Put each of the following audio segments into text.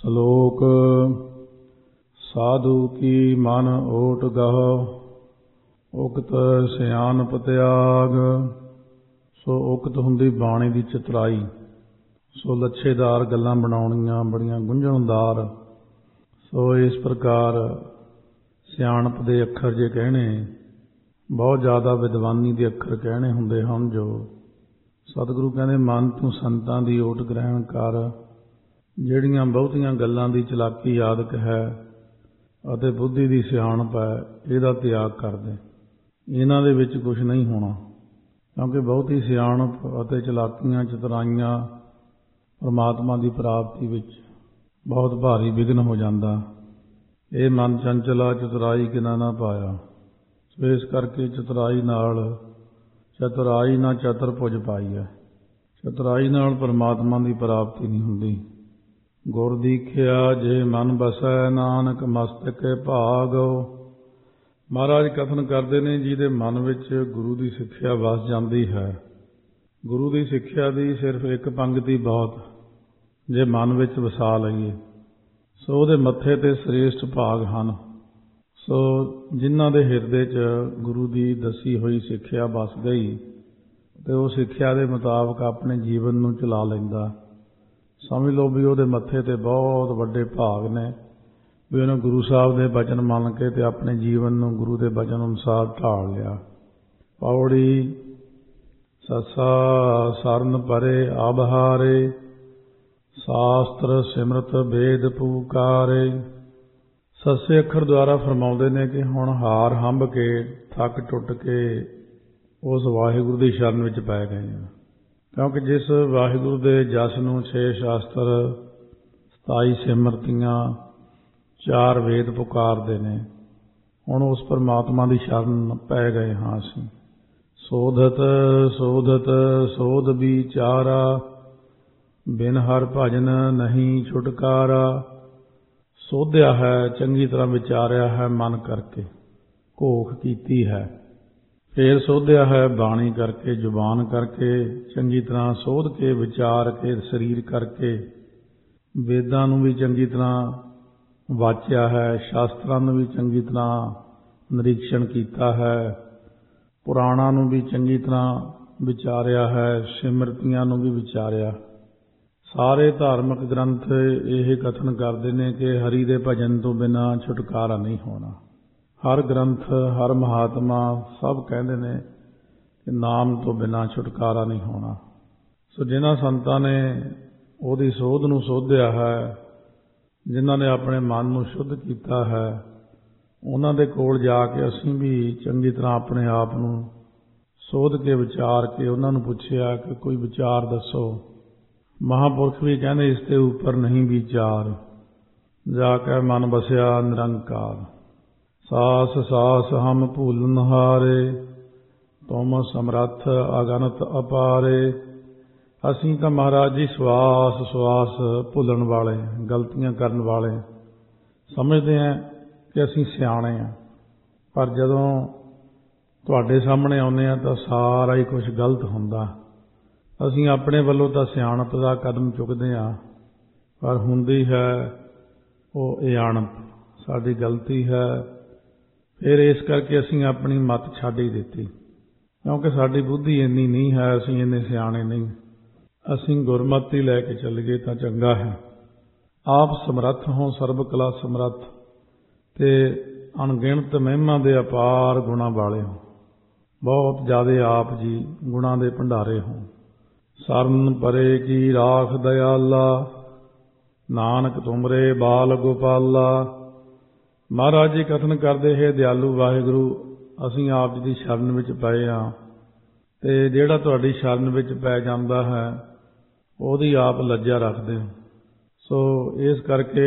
ਸ਼ਲੋਕ ਸਾਧੂ ਕੀ ਮਨ ਓਟ ਗਹੁ ਉਕਤ ਸਿਆਣਪ ਤਿਆਗ। ਸੋ ਉਕਤ ਹੁੰਦੀ ਬਾਣੀ ਦੀ ਚਤੁਰਾਈ। ਸੋ ਲੱਛੇਦਾਰ ਗੱਲਾਂ ਬਣਾਉਣੀਆਂ ਬੜੀਆਂ ਗੁੰਝਲਦਾਰ। ਸੋ ਇਸ ਪ੍ਰਕਾਰ ਸਿਆਣਪ ਦੇ ਅੱਖਰ ਜੇ ਕਹਿਣੇ, ਬਹੁਤ ਜ਼ਿਆਦਾ ਵਿਦਵਾਨੀ ਦੇ ਅੱਖਰ ਕਹਿਣੇ ਹੁੰਦੇ ਹਨ। ਜੋ ਸਤਿਗੁਰੂ ਕਹਿੰਦੇ, ਮਨ ਤੂੰ ਸੰਤਾਂ ਦੀ ਓਟ ਗ੍ਰਹਿਣ ਕਰ। ਜਿਹੜੀਆਂ ਬਹੁਤੀਆਂ ਗੱਲਾਂ ਦੀ ਚਲਾਕੀ ਆਦਿਕ ਹੈ ਅਤੇ ਬੁੱਧੀ ਦੀ ਸਿਆਣਪ ਹੈ, ਇਹਦਾ ਤਿਆਗ ਕਰ ਦੇ। ਇਹਨਾਂ ਦੇ ਵਿੱਚ ਕੁਛ ਨਹੀਂ ਹੋਣਾ, ਕਿਉਂਕਿ ਬਹੁਤੀ ਸਿਆਣਪ ਅਤੇ ਚਲਾਕੀਆਂ ਚਤੁਰਾਈਆਂ ਪਰਮਾਤਮਾ ਦੀ ਪ੍ਰਾਪਤੀ ਵਿੱਚ ਬਹੁਤ ਭਾਰੀ ਵਿਘਨ ਹੋ ਜਾਂਦਾ। ਇਹ ਮਨ ਚੰਚਲਾ ਚਤੁਰਾਈ ਕਿਨਾ ਨਾ ਪਾਇਆ। ਸੋ ਇਸ ਕਰਕੇ ਚਤੁਰਾਈ ਨਾ ਚਤੁਰਭੁਜ ਪਾਈ ਹੈ। ਚਤੁਰਾਈ ਨਾਲ ਪਰਮਾਤਮਾ ਦੀ ਪ੍ਰਾਪਤੀ ਨਹੀਂ ਹੁੰਦੀ। ਗੁਰ ਦੀਖਿਆ ਜੇ ਮਨ ਬਸੈ, ਨਾਨਕ ਮਸਤਕੇ ਭਾਗੋ। ਮਹਾਰਾਜ ਕਥਨ ਕਰਦੇ ਨੇ, ਜਿਹਦੇ ਮਨ ਵਿੱਚ ਗੁਰੂ ਦੀ ਸਿੱਖਿਆ ਵਸ ਜਾਂਦੀ ਹੈ। ਗੁਰੂ ਦੀ ਸਿੱਖਿਆ ਦੀ ਸਿਰਫ ਇੱਕ ਪੰਗਤੀ ਬਹੁਤ, ਜੇ ਮਨ ਵਿੱਚ ਵਸਾ ਲਈਏ। ਸੋ ਉਹਦੇ ਮੱਥੇ ਤੇ ਸ੍ਰੇਸ਼ਟ ਭਾਗ ਹਨ। ਸੋ ਜਿਨ੍ਹਾਂ ਦੇ ਹਿਰਦੇ 'ਚ ਗੁਰੂ ਦੀ ਦੱਸੀ ਹੋਈ ਸਿੱਖਿਆ ਵਸ ਗਈ ਅਤੇ ਉਹ ਸਿੱਖਿਆ ਦੇ ਮੁਤਾਬਕ ਆਪਣੇ ਜੀਵਨ ਨੂੰ ਚਲਾ ਲੈਂਦਾ, ਸਮਝ ਲਓ ਵੀ ਉਹਦੇ ਮੱਥੇ ਤੇ ਬਹੁਤ ਵੱਡੇ ਭਾਗ ਨੇ, ਵੀ ਉਹਨੇ ਗੁਰੂ ਸਾਹਿਬ ਦੇ ਬਚਨ ਮੰਨ ਕੇ ਤੇ ਆਪਣੇ ਜੀਵਨ ਨੂੰ ਗੁਰੂ ਦੇ ਬਚਨ ਅਨੁਸਾਰ ਢਾਲ ਲਿਆ। ਪੌੜੀ ਸੱਸਾ ਸਰਨ ਪਰੇ ਆਬਹਾਰੇ, ਸ਼ਾਸਤਰ ਸਿਮਰਤ ਵੇਦ ਪੂਕਾਰੇ। ਸੱਸੇ ਅੱਖਰ ਦੁਆਰਾ ਫਰਮਾਉਂਦੇ ਨੇ ਕਿ ਹੁਣ ਹਾਰ ਹੰਭ ਕੇ ਥੱਕ ਟੁੱਟ ਕੇ ਉਸ ਵਾਹਿਗੁਰੂ ਦੀ ਸ਼ਰਨ ਵਿੱਚ ਪੈ ਗਏ ਹਾਂ। ਕਿਉਂਕਿ ਜਿਸ ਵਾਹਿਗੁਰੂ ਦੇ ਜਸ ਨੂੰ 6 ਸ਼ਾਸਤਰ, 27 ਸਿਮਰਤੀਆਂ, 4 ਵੇਦ ਪੁਕਾਰਦੇ ਨੇ, ਹੁਣ ਉਸ ਪਰਮਾਤਮਾ ਦੀ ਸ਼ਰਨ ਪੈ ਗਏ ਹਾਂ ਅਸੀਂ। ਸੋਧਤ ਸੋਧਤ ਸੋਧ ਵਿਚਾਰਾ, ਬਿਨ ਹਰ ਭਜਨ ਨਹੀਂ ਛੁਟਕਾਰਾ। ਸੋਧਿਆ ਹੈ, ਚੰਗੀ ਤਰ੍ਹਾਂ ਵਿਚਾਰਿਆ ਹੈ ਮਨ ਕਰਕੇ, ਘੋਖ ਕੀਤੀ ਹੈ। ਫੇਰ ਸੋਧਿਆ ਹੈ ਬਾਣੀ ਕਰਕੇ, ਜ਼ੁਬਾਨ ਕਰਕੇ, ਚੰਗੀ ਤਰ੍ਹਾਂ ਸੋਧ ਕੇ ਵਿਚਾਰ ਕੇ, ਸਰੀਰ ਕਰਕੇ। ਵੇਦਾਂ ਨੂੰ ਵੀ ਚੰਗੀ ਤਰ੍ਹਾਂ ਵਾਚਿਆ ਹੈ, ਸ਼ਾਸਤਰਾਂ ਨੂੰ ਵੀ ਚੰਗੀ ਤਰ੍ਹਾਂ ਨਿਰੀਖਣ ਕੀਤਾ ਹੈ, ਪੁਰਾਣਾਂ ਨੂੰ ਵੀ ਚੰਗੀ ਤਰ੍ਹਾਂ ਵਿਚਾਰਿਆ ਹੈ, ਸਿਮਰਤੀਆਂ ਨੂੰ ਵੀ ਵਿਚਾਰਿਆ। ਸਾਰੇ ਧਾਰਮਿਕ ਗ੍ਰੰਥ ਇਹ ਕਥਨ ਕਰਦੇ ਨੇ ਕਿ ਹਰੀ ਦੇ ਭਜਨ ਤੋਂ ਬਿਨਾਂ ਛੁਟਕਾਰਾ ਨਹੀਂ ਹੋਣਾ। ਹਰ ਗ੍ਰੰਥ, ਹਰ ਮਹਾਤਮਾ ਸਭ ਕਹਿੰਦੇ ਨੇ ਕਿ ਨਾਮ ਤੋਂ ਬਿਨਾਂ ਛੁਟਕਾਰਾ ਨਹੀਂ ਹੋਣਾ। ਸੋ ਜਿਨ੍ਹਾਂ ਸੰਤਾਂ ਨੇ ਉਹਦੀ ਸੋਧ ਨੂੰ ਸੋਧਿਆ ਹੈ, ਜਿਨ੍ਹਾਂ ਨੇ ਆਪਣੇ ਮਨ ਨੂੰ ਸ਼ੁੱਧ ਕੀਤਾ ਹੈ, ਉਹਨਾਂ ਦੇ ਕੋਲ ਜਾ ਕੇ ਅਸੀਂ ਵੀ ਚੰਗੀ ਤਰ੍ਹਾਂ ਆਪਣੇ ਆਪ ਨੂੰ ਸੋਧ ਕੇ ਵਿਚਾਰ ਕੇ ਉਹਨਾਂ ਨੂੰ ਪੁੱਛਿਆ ਕਿ ਕੋਈ ਵਿਚਾਰ ਦੱਸੋ। ਮਹਾਂਪੁਰਖ ਵੀ ਕਹਿੰਦੇ, ਇਸ ਦੇ ਉੱਪਰ ਨਹੀਂ ਵਿਚਾਰ, ਜਾ ਕੇ ਮਨ ਬਸਿਆ ਨਿਰੰਕਾਰ। ਸਾਸ ਸਾਸ ਹਮ ਭੂਲਨ ਹਾਰੇ, ਤੁਮ ਸਮਰੱਥ ਅਗਨਤ ਅਪਾਰੇ। ਅਸੀਂ ਤਾਂ ਮਹਾਰਾਜ ਜੀ ਸਵਾਸ ਸਵਾਸ ਭੁੱਲਣ ਵਾਲੇ, ਗਲਤੀਆਂ ਕਰਨ ਵਾਲੇ ਸਮਝਦੇ ਹਾਂ ਕਿ ਅਸੀਂ ਸਿਆਣੇ ਹਾਂ, ਪਰ ਜਦੋਂ ਤੁਹਾਡੇ ਸਾਹਮਣੇ ਆਉਂਦੇ ਹਾਂ ਤਾਂ ਸਾਰਾ ਹੀ ਕੁਛ ਗਲਤ ਹੁੰਦਾ। ਅਸੀਂ ਆਪਣੇ ਵੱਲੋਂ ਤਾਂ ਸਿਆਣਪ ਦਾ ਕਦਮ ਚੁੱਕਦੇ ਹਾਂ, ਪਰ ਹੁੰਦੀ ਹੈ ਉਹ ਅਣਪ, ਸਾਡੀ ਗਲਤੀ ਹੈ। ਫਿਰ ਇਸ ਕਰਕੇ ਅਸੀਂ ਆਪਣੀ ਮੱਤ ਛੱਡ ਹੀ ਦਿੱਤੀ, ਕਿਉਂਕਿ ਸਾਡੀ ਬੁੱਧੀ ਇੰਨੀ ਨਹੀਂ ਹੈ, ਅਸੀਂ ਇੰਨੇ ਸਿਆਣੇ ਨਹੀਂ। ਅਸੀਂ ਗੁਰਮਤਿ ਲੈ ਕੇ ਚੱਲੀਏ ਤਾਂ ਚੰਗਾ ਹੈ। ਆਪ ਸਮਰੱਥ ਹੋ, ਸਰਬ ਕਲਾ ਸਮਰੱਥ, ਤੇ ਅਣਗਿਣਤ ਮਹਿਮਾ ਦੇ ਅਪਾਰ ਗੁਣਾਂ ਵਾਲੇ ਹੋ, ਬਹੁਤ ਜ਼ਿਆਦਾ ਆਪ ਜੀ ਗੁਣਾਂ ਦੇ ਭੰਡਾਰੇ ਹੋ। ਸਰਨ ਪਰੇ ਕੀ ਰਾਖ ਦਇਆਲਾ, ਨਾਨਕ ਤੁਮਰੇ ਬਾਲ ਗੋਪਾਲਾ। ਮਹਾਰਾਜ ਜੀ ਕਥਨ ਕਰਦੇ, ਹੈ ਦਿਆਲੂ ਵਾਹਿਗੁਰੂ, ਅਸੀਂ ਆਪ ਜੀ ਦੀ ਸ਼ਰਨ ਵਿੱਚ ਪਏ ਹਾਂ, ਤੇ ਜਿਹੜਾ ਤੁਹਾਡੀ ਸ਼ਰਨ ਵਿੱਚ ਪੈ ਜਾਂਦਾ ਹੈ ਉਹਦੀ ਆਪ ਲੱਜਾ ਰੱਖਦੇ ਹੋ। ਸੋ ਇਸ ਕਰਕੇ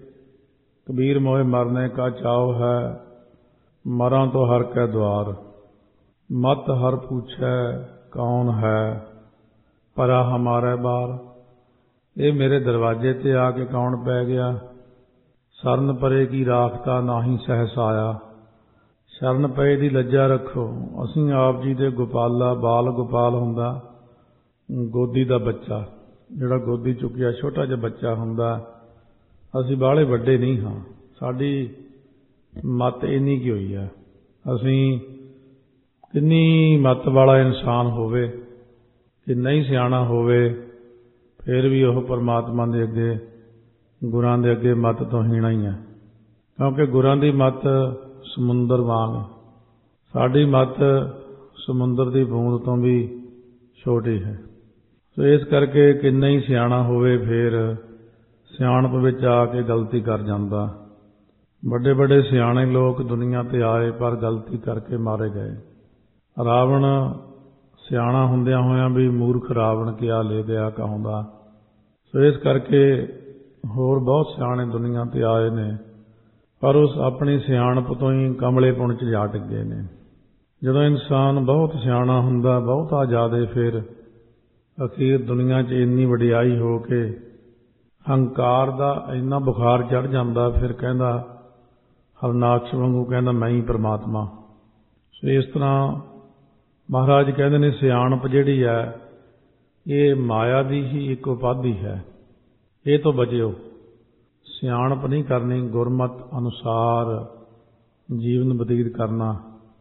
ਕਬੀਰ ਮੋਹਿ ਮਰਨੇ ਕਾ ਚਾਉ ਹੈ, ਮਰਾਂ ਤੋਂ ਹਰ ਕੈ ਦੁਆਰ। ਮਤ ਹਰ ਪੁੱਛੈ ਕੌਣ ਹੈ, ਪਰਾ ਹਮਾਰੇ ਬਾਰ। ਇਹ ਮੇਰੇ ਦਰਵਾਜ਼ੇ ਤੇ ਆ ਕੇ ਕੌਣ ਪੈ ਗਿਆ। ਸਰਨ ਪਰੇ ਕੀ ਰਾਖਤਾ ਨਾਹੀਂ ਸਹਿਸ ਆਇਆ। ਸ਼ਰਨ ਪਏ ਦੀ ਲੱਜਾ ਰੱਖੋ। ਅਸੀਂ ਆਪ ਜੀ ਦੇ ਗੋਪਾਲਾ, ਬਾਲ ਗੋਪਾਲ ਹੁੰਦਾ ਗੋਦੀ ਦਾ ਬੱਚਾ, ਜਿਹੜਾ ਗੋਦੀ ਚੁੱਕਿਆ ਛੋਟਾ ਜਿਹਾ ਬੱਚਾ ਹੁੰਦਾ, ਅਸੀਂ ਬਾਹਲੇ ਵੱਡੇ ਨਹੀਂ ਹਾਂ, ਸਾਡੀ ਮੱਤ ਇੰਨੀ ਕੀ ਹੋਈ ਹੈ। ਅਸੀਂ ਕਿੰਨੀ ਮੱਤ ਵਾਲਾ ਇਨਸਾਨ ਹੋਵੇ ਕਿ ਨਹੀਂ ਸਿਆਣਾ ਹੋਵੇ, ਫਿਰ ਵੀ ਉਹ ਪਰਮਾਤਮਾ ਦੇ ਅੱਗੇ, ਗੁਰਾਂ ਦੇ ਅੱਗੇ ਮੱਤ ਤੋਂ ਹੀਣਾ ਹੀ ਹੈ। ਕਿਉਂਕਿ ਗੁਰਾਂ ਦੀ ਮੱਤ ਸਮੁੰਦਰ ਵਾਂਗ, ਸਾਡੀ ਮੱਤ ਸਮੁੰਦਰ ਦੀ ਬੂੰਦ ਤੋਂ ਵੀ ਛੋਟੀ ਹੈ। ਸੋ ਇਸ ਕਰਕੇ ਕਿੰਨਾ ਹੀ ਸਿਆਣਾ ਹੋਵੇ, ਫਿਰ ਸਿਆਣਪ ਵਿੱਚ ਆ ਕੇ ਗਲਤੀ ਕਰ ਜਾਂਦਾ। ਵੱਡੇ ਵੱਡੇ ਸਿਆਣੇ ਲੋਕ ਦੁਨੀਆ ਤੇ ਆਏ ਪਰ ਗਲਤੀ ਕਰਕੇ ਮਾਰੇ ਗਏ। ਰਾਵਣ ਸਿਆਣਾ ਹੁੰਦਿਆਂ ਹੋਇਆਂ ਵੀ ਮੂਰਖ ਰਾਵਣ ਕਿਆ ਲੈ ਦਿਆ ਕਹਾਉਂਦਾ। ਸੋ ਇਸ ਕਰਕੇ ਹੋਰ ਬਹੁਤ ਸਿਆਣੇ ਦੁਨੀਆ ਤੇ ਆਏ ਨੇ, ਪਰ ਉਸ ਆਪਣੀ ਸਿਆਣਪ ਤੋਂ ਹੀ ਕਮਲੇਪੁਣ 'ਚ ਜਾ ਡਿੱਗੇ ਨੇ। ਜਦੋਂ ਇਨਸਾਨ ਬਹੁਤ ਸਿਆਣਾ ਹੁੰਦਾ, ਬਹੁਤਾ ਜ਼ਿਆਦਾ, ਫਿਰ ਅਖੀਰ ਦੁਨੀਆ 'ਚ ਇੰਨੀ ਵਡਿਆਈ ਹੋ ਕੇ ਹੰਕਾਰ ਦਾ ਇੰਨਾ ਬੁਖਾਰ ਚੜ੍ਹ ਜਾਂਦਾ, ਫਿਰ ਕਹਿੰਦਾ ਹਰਨਾਕਸ਼ ਵਾਂਗੂ ਕਹਿੰਦਾ ਮੈਂ ਹੀ ਪਰਮਾਤਮਾ। ਸੋ ਇਸ ਤਰ੍ਹਾਂ ਮਹਾਰਾਜ ਕਹਿੰਦੇ ਨੇ ਸਿਆਣਪ ਜਿਹੜੀ ਹੈ ਇਹ ਮਾਇਆ ਦੀ ਹੀ ਇੱਕ ਉਪਾਧੀ ਹੈ, ਇਹ ਤੋਂ ਬਚਿਓ। ਸਿਆਣਪ ਨਹੀਂ ਕਰਨੀ, ਗੁਰਮਤਿ ਅਨੁਸਾਰ ਜੀਵਨ ਬਤੀਤ ਕਰਨਾ।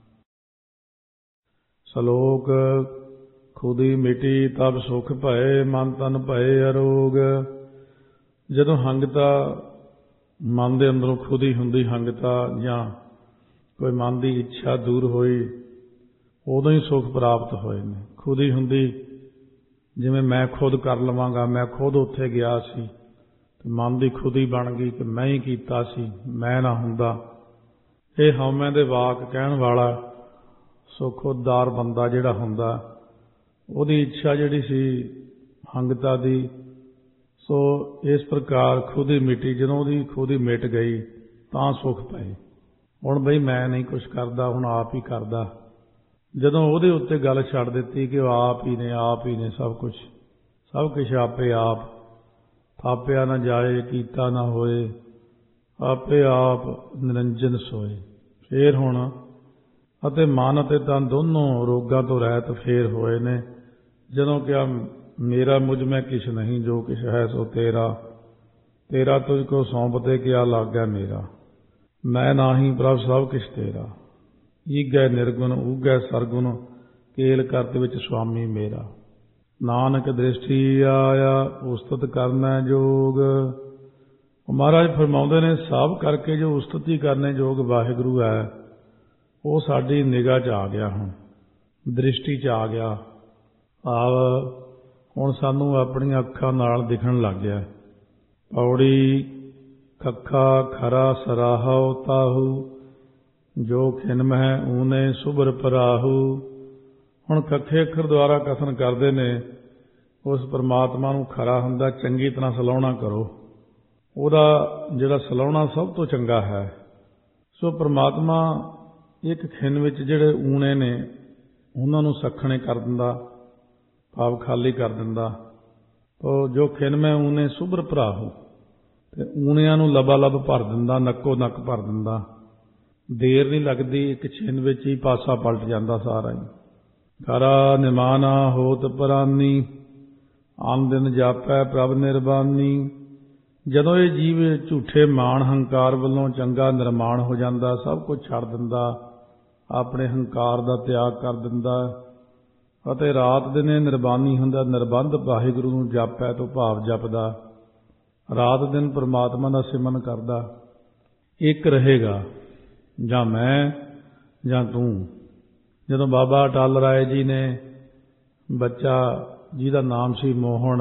ਸ਼ਲੋਕ ਖੁਦੀ ਮਿਟੀ ਤਬ ਸੁਖ ਭਏ, ਮਨ ਤਨ ਭਏ ਅਰੋਗ। ਜਦੋਂ ਹੰਗਤਾ ਮਨ ਦੇ ਅੰਦਰੋਂ ਖੁਦ ਹੀ ਹੁੰਦੀ, ਹੰਗਤਾ ਜਾਂ ਕੋਈ ਮਨ ਦੀ ਇੱਛਾ ਦੂਰ ਹੋਈ, ਉਦੋਂ ਹੀ ਸੁੱਖ ਪ੍ਰਾਪਤ ਹੋਏ ਨੇ। ਖੁਦ ਹੀ ਹੁੰਦੀ, ਜਿਵੇਂ ਮੈਂ ਖੁਦ ਕਰ ਲਵਾਂਗਾ, ਮੈਂ ਖੁਦ ਉੱਥੇ ਗਿਆ ਸੀ, ਤੇ ਮਨ ਦੀ ਖੁਦ ਹੀ ਬਣ ਗਈ ਕਿ ਮੈਂ ਹੀ ਕੀਤਾ ਸੀ, ਮੈਂ ਨਾ ਹੁੰਦਾ। ਇਹ ਹਉਮੈ ਦੇ ਵਾਕ ਕਹਿਣ ਵਾਲਾ ਸੋ ਖੁਦਦਾਰ ਬੰਦਾ ਜਿਹੜਾ ਹੁੰਦਾ, ਉਹਦੀ ਇੱਛਾ ਜਿਹੜੀ ਸੀ ਹੰਗਤਾ ਦੀ, ਸੋ ਇਸ ਪ੍ਰਕਾਰ ਖੁਦ ਹੀ ਮਿਟੀ। ਜਦੋਂ ਉਹਦੀ ਖੁਦ ਹੀ ਮਿਟ ਗਈ ਤਾਂ ਸੁੱਖ ਪਏ। ਹੁਣ ਬਈ ਮੈਂ ਨਹੀਂ ਕੁਛ ਕਰਦਾ, ਹੁਣ ਆਪ ਹੀ ਕਰਦਾ। ਜਦੋਂ ਉਹਦੇ ਉੱਤੇ ਗੱਲ ਛੱਡ ਦਿੱਤੀ ਕਿ ਉਹ ਆਪ ਹੀ ਨੇ ਸਭ ਕੁਛ ਆਪੇ ਆਪ, ਥਾਪਿਆ ਨਾ ਜਾਏ ਕੀਤਾ ਨਾ ਹੋਏ, ਆਪੇ ਆਪ ਨਿਰੰਜਨ ਸੋਏ। ਫੇਰ ਹੁਣ ਅਤੇ ਮਨ ਅਤੇ ਤਨ ਦੋਨੋਂ ਰੋਗਾਂ ਤੋਂ ਰਹਿਤ ਫੇਰ ਹੋਏ ਨੇ। ਜਦੋਂ ਕਿਹਾ ਮੇਰਾ ਮੁਝ ਮੈਂ ਕਿਛ ਨਹੀਂ, ਜੋ ਕਿਛ ਹੈ ਸੋ ਤੇਰਾ, ਤੇਰਾ ਤੁਝ ਕੋ ਸੌਂਪਤੇ ਕਿਆ ਲਾਗੈ ਮੇਰਾ, ਮੈਂ ਨਾਹੀਂ ਪ੍ਰਭ ਸਭ ਕਿਛ ਤੇਰਾ, ਈਗੈ ਨਿਰਗੁਣ ਊਗੈ ਸਰਗੁਣ, ਕੇਲ ਕਰਤ ਵਿੱਚ ਸੁਆਮੀ ਮੇਰਾ। ਨਾਨਕ ਦ੍ਰਿਸ਼ਟੀ ਆਇਆ ਉਸਤਤ ਕਰਨਾ ਜੋਗ। ਮਹਾਰਾਜ ਫਰਮਾਉਂਦੇ ਨੇ ਸਭ ਕਰਕੇ ਜੋ ਉਸਤਤੀ ਕਰਨੇ ਯੋਗ ਵਾਹਿਗੁਰੂ ਹੈ, ਉਹ ਸਾਡੀ ਨਿਗਾਹ 'ਚ ਆ ਗਿਆ, ਹੁਣ ਦ੍ਰਿਸ਼ਟੀ 'ਚ ਆ ਗਿਆ। ਹੁਣ ਸਾਨੂੰ ਆਪਣੀਆਂ ਅੱਖਾਂ ਨਾਲ ਦਿਖਣ ਲੱਗ ਗਿਆ। ਪੌੜੀ ਖੱਖਾ ਖਰਾ ਸਰਾਹਉ ਤਾਹੂ, ਜੋ ਖਿਨਮਹਿ ਊਨੇ ਸੁਭਰ ਪਰਾਹੂ। ਹੁਣ ਖੱਖੇ ਅੱਖਰ ਦੁਆਰਾ ਕਥਨ ਕਰਦੇ ਨੇ ਉਸ ਪਰਮਾਤਮਾ ਨੂੰ ਖਰਾ ਹੁੰਦਾ, ਚੰਗੀ ਤਰ੍ਹਾਂ ਸਲਾਹੁਣਾ ਕਰੋ, ਉਹਦਾ ਜਿਹੜਾ ਸਲਾਹੁਣਾ ਸਭ ਤੋਂ ਚੰਗਾ ਹੈ। ਸੋ ਪਰਮਾਤਮਾ ਇੱਕ ਖਿੰਨ ਵਿੱਚ ਜਿਹੜੇ ਊਣੇ ਨੇ ਉਹਨਾਂ ਨੂੰ ਸੱਖਣੇ ਕਰ ਦਿੰਦਾ, ਭਾਵ ਖਾਲੀ ਕਰ ਦਿੰਦਾ। ਤੋ ਜੋ ਖਿੰਨ ਮੈਂ ਊਨੇ ਸੁਭਰ ਭਰਾਹੂ, ਤੇ ਊਣਿਆਂ ਨੂੰ ਲਬਾਲਬ ਭਰ ਦਿੰਦਾ, ਨੱਕੋ ਨੱਕ ਭਰ ਦਿੰਦਾ। ਦੇਰ ਨਹੀਂ ਲੱਗਦੀ, ਇੱਕ ਛਿੰਨ ਵਿੱਚ ਹੀ ਪਾਸਾ ਪਲਟ ਜਾਂਦਾ ਸਾਰਾ ਹੀ। ਖਰਾ ਨਿਮਾਨਾ ਹੋਤ ਪਰਾਨੀ, ਆਨ ਦਿਨ ਜਾਪੈ ਪ੍ਰਭ ਨਿਰਬਾਨੀ। ਜਦੋਂ ਇਹ ਜੀਵ ਝੂਠੇ ਮਾਣ ਹੰਕਾਰ ਵੱਲੋਂ ਚੰਗਾ ਨਿਰਮਾਣ ਹੋ ਜਾਂਦਾ, ਸਭ ਕੁਝ ਛੱਡ ਦਿੰਦਾ, ਆਪਣੇ ਹੰਕਾਰ ਦਾ ਤਿਆਗ ਕਰ ਦਿੰਦਾ, ਅਤੇ ਰਾਤ ਦਿਨੇ ਨਿਰਬਾਨੀ ਹੁੰਦਾ, ਨਿਰਬੰਧ ਵਾਹਿਗੁਰੂ ਨੂੰ ਜਾਪੈ ਤੋਂ ਭਾਵ ਜਪਦਾ, ਰਾਤ ਦਿਨ ਪਰਮਾਤਮਾ ਦਾ ਸਿਮਰਨ ਕਰਦਾ। ਇੱਕ ਰਹੇਗਾ, ਜਾਂ ਮੈਂ ਜਾਂ ਤੂੰ। ਜਦੋਂ ਬਾਬਾ ਅਟਲ ਰਾਏ ਜੀ ਨੇ ਬੱਚਾ ਜਿਹਦਾ ਨਾਮ ਸੀ ਮੋਹਨ,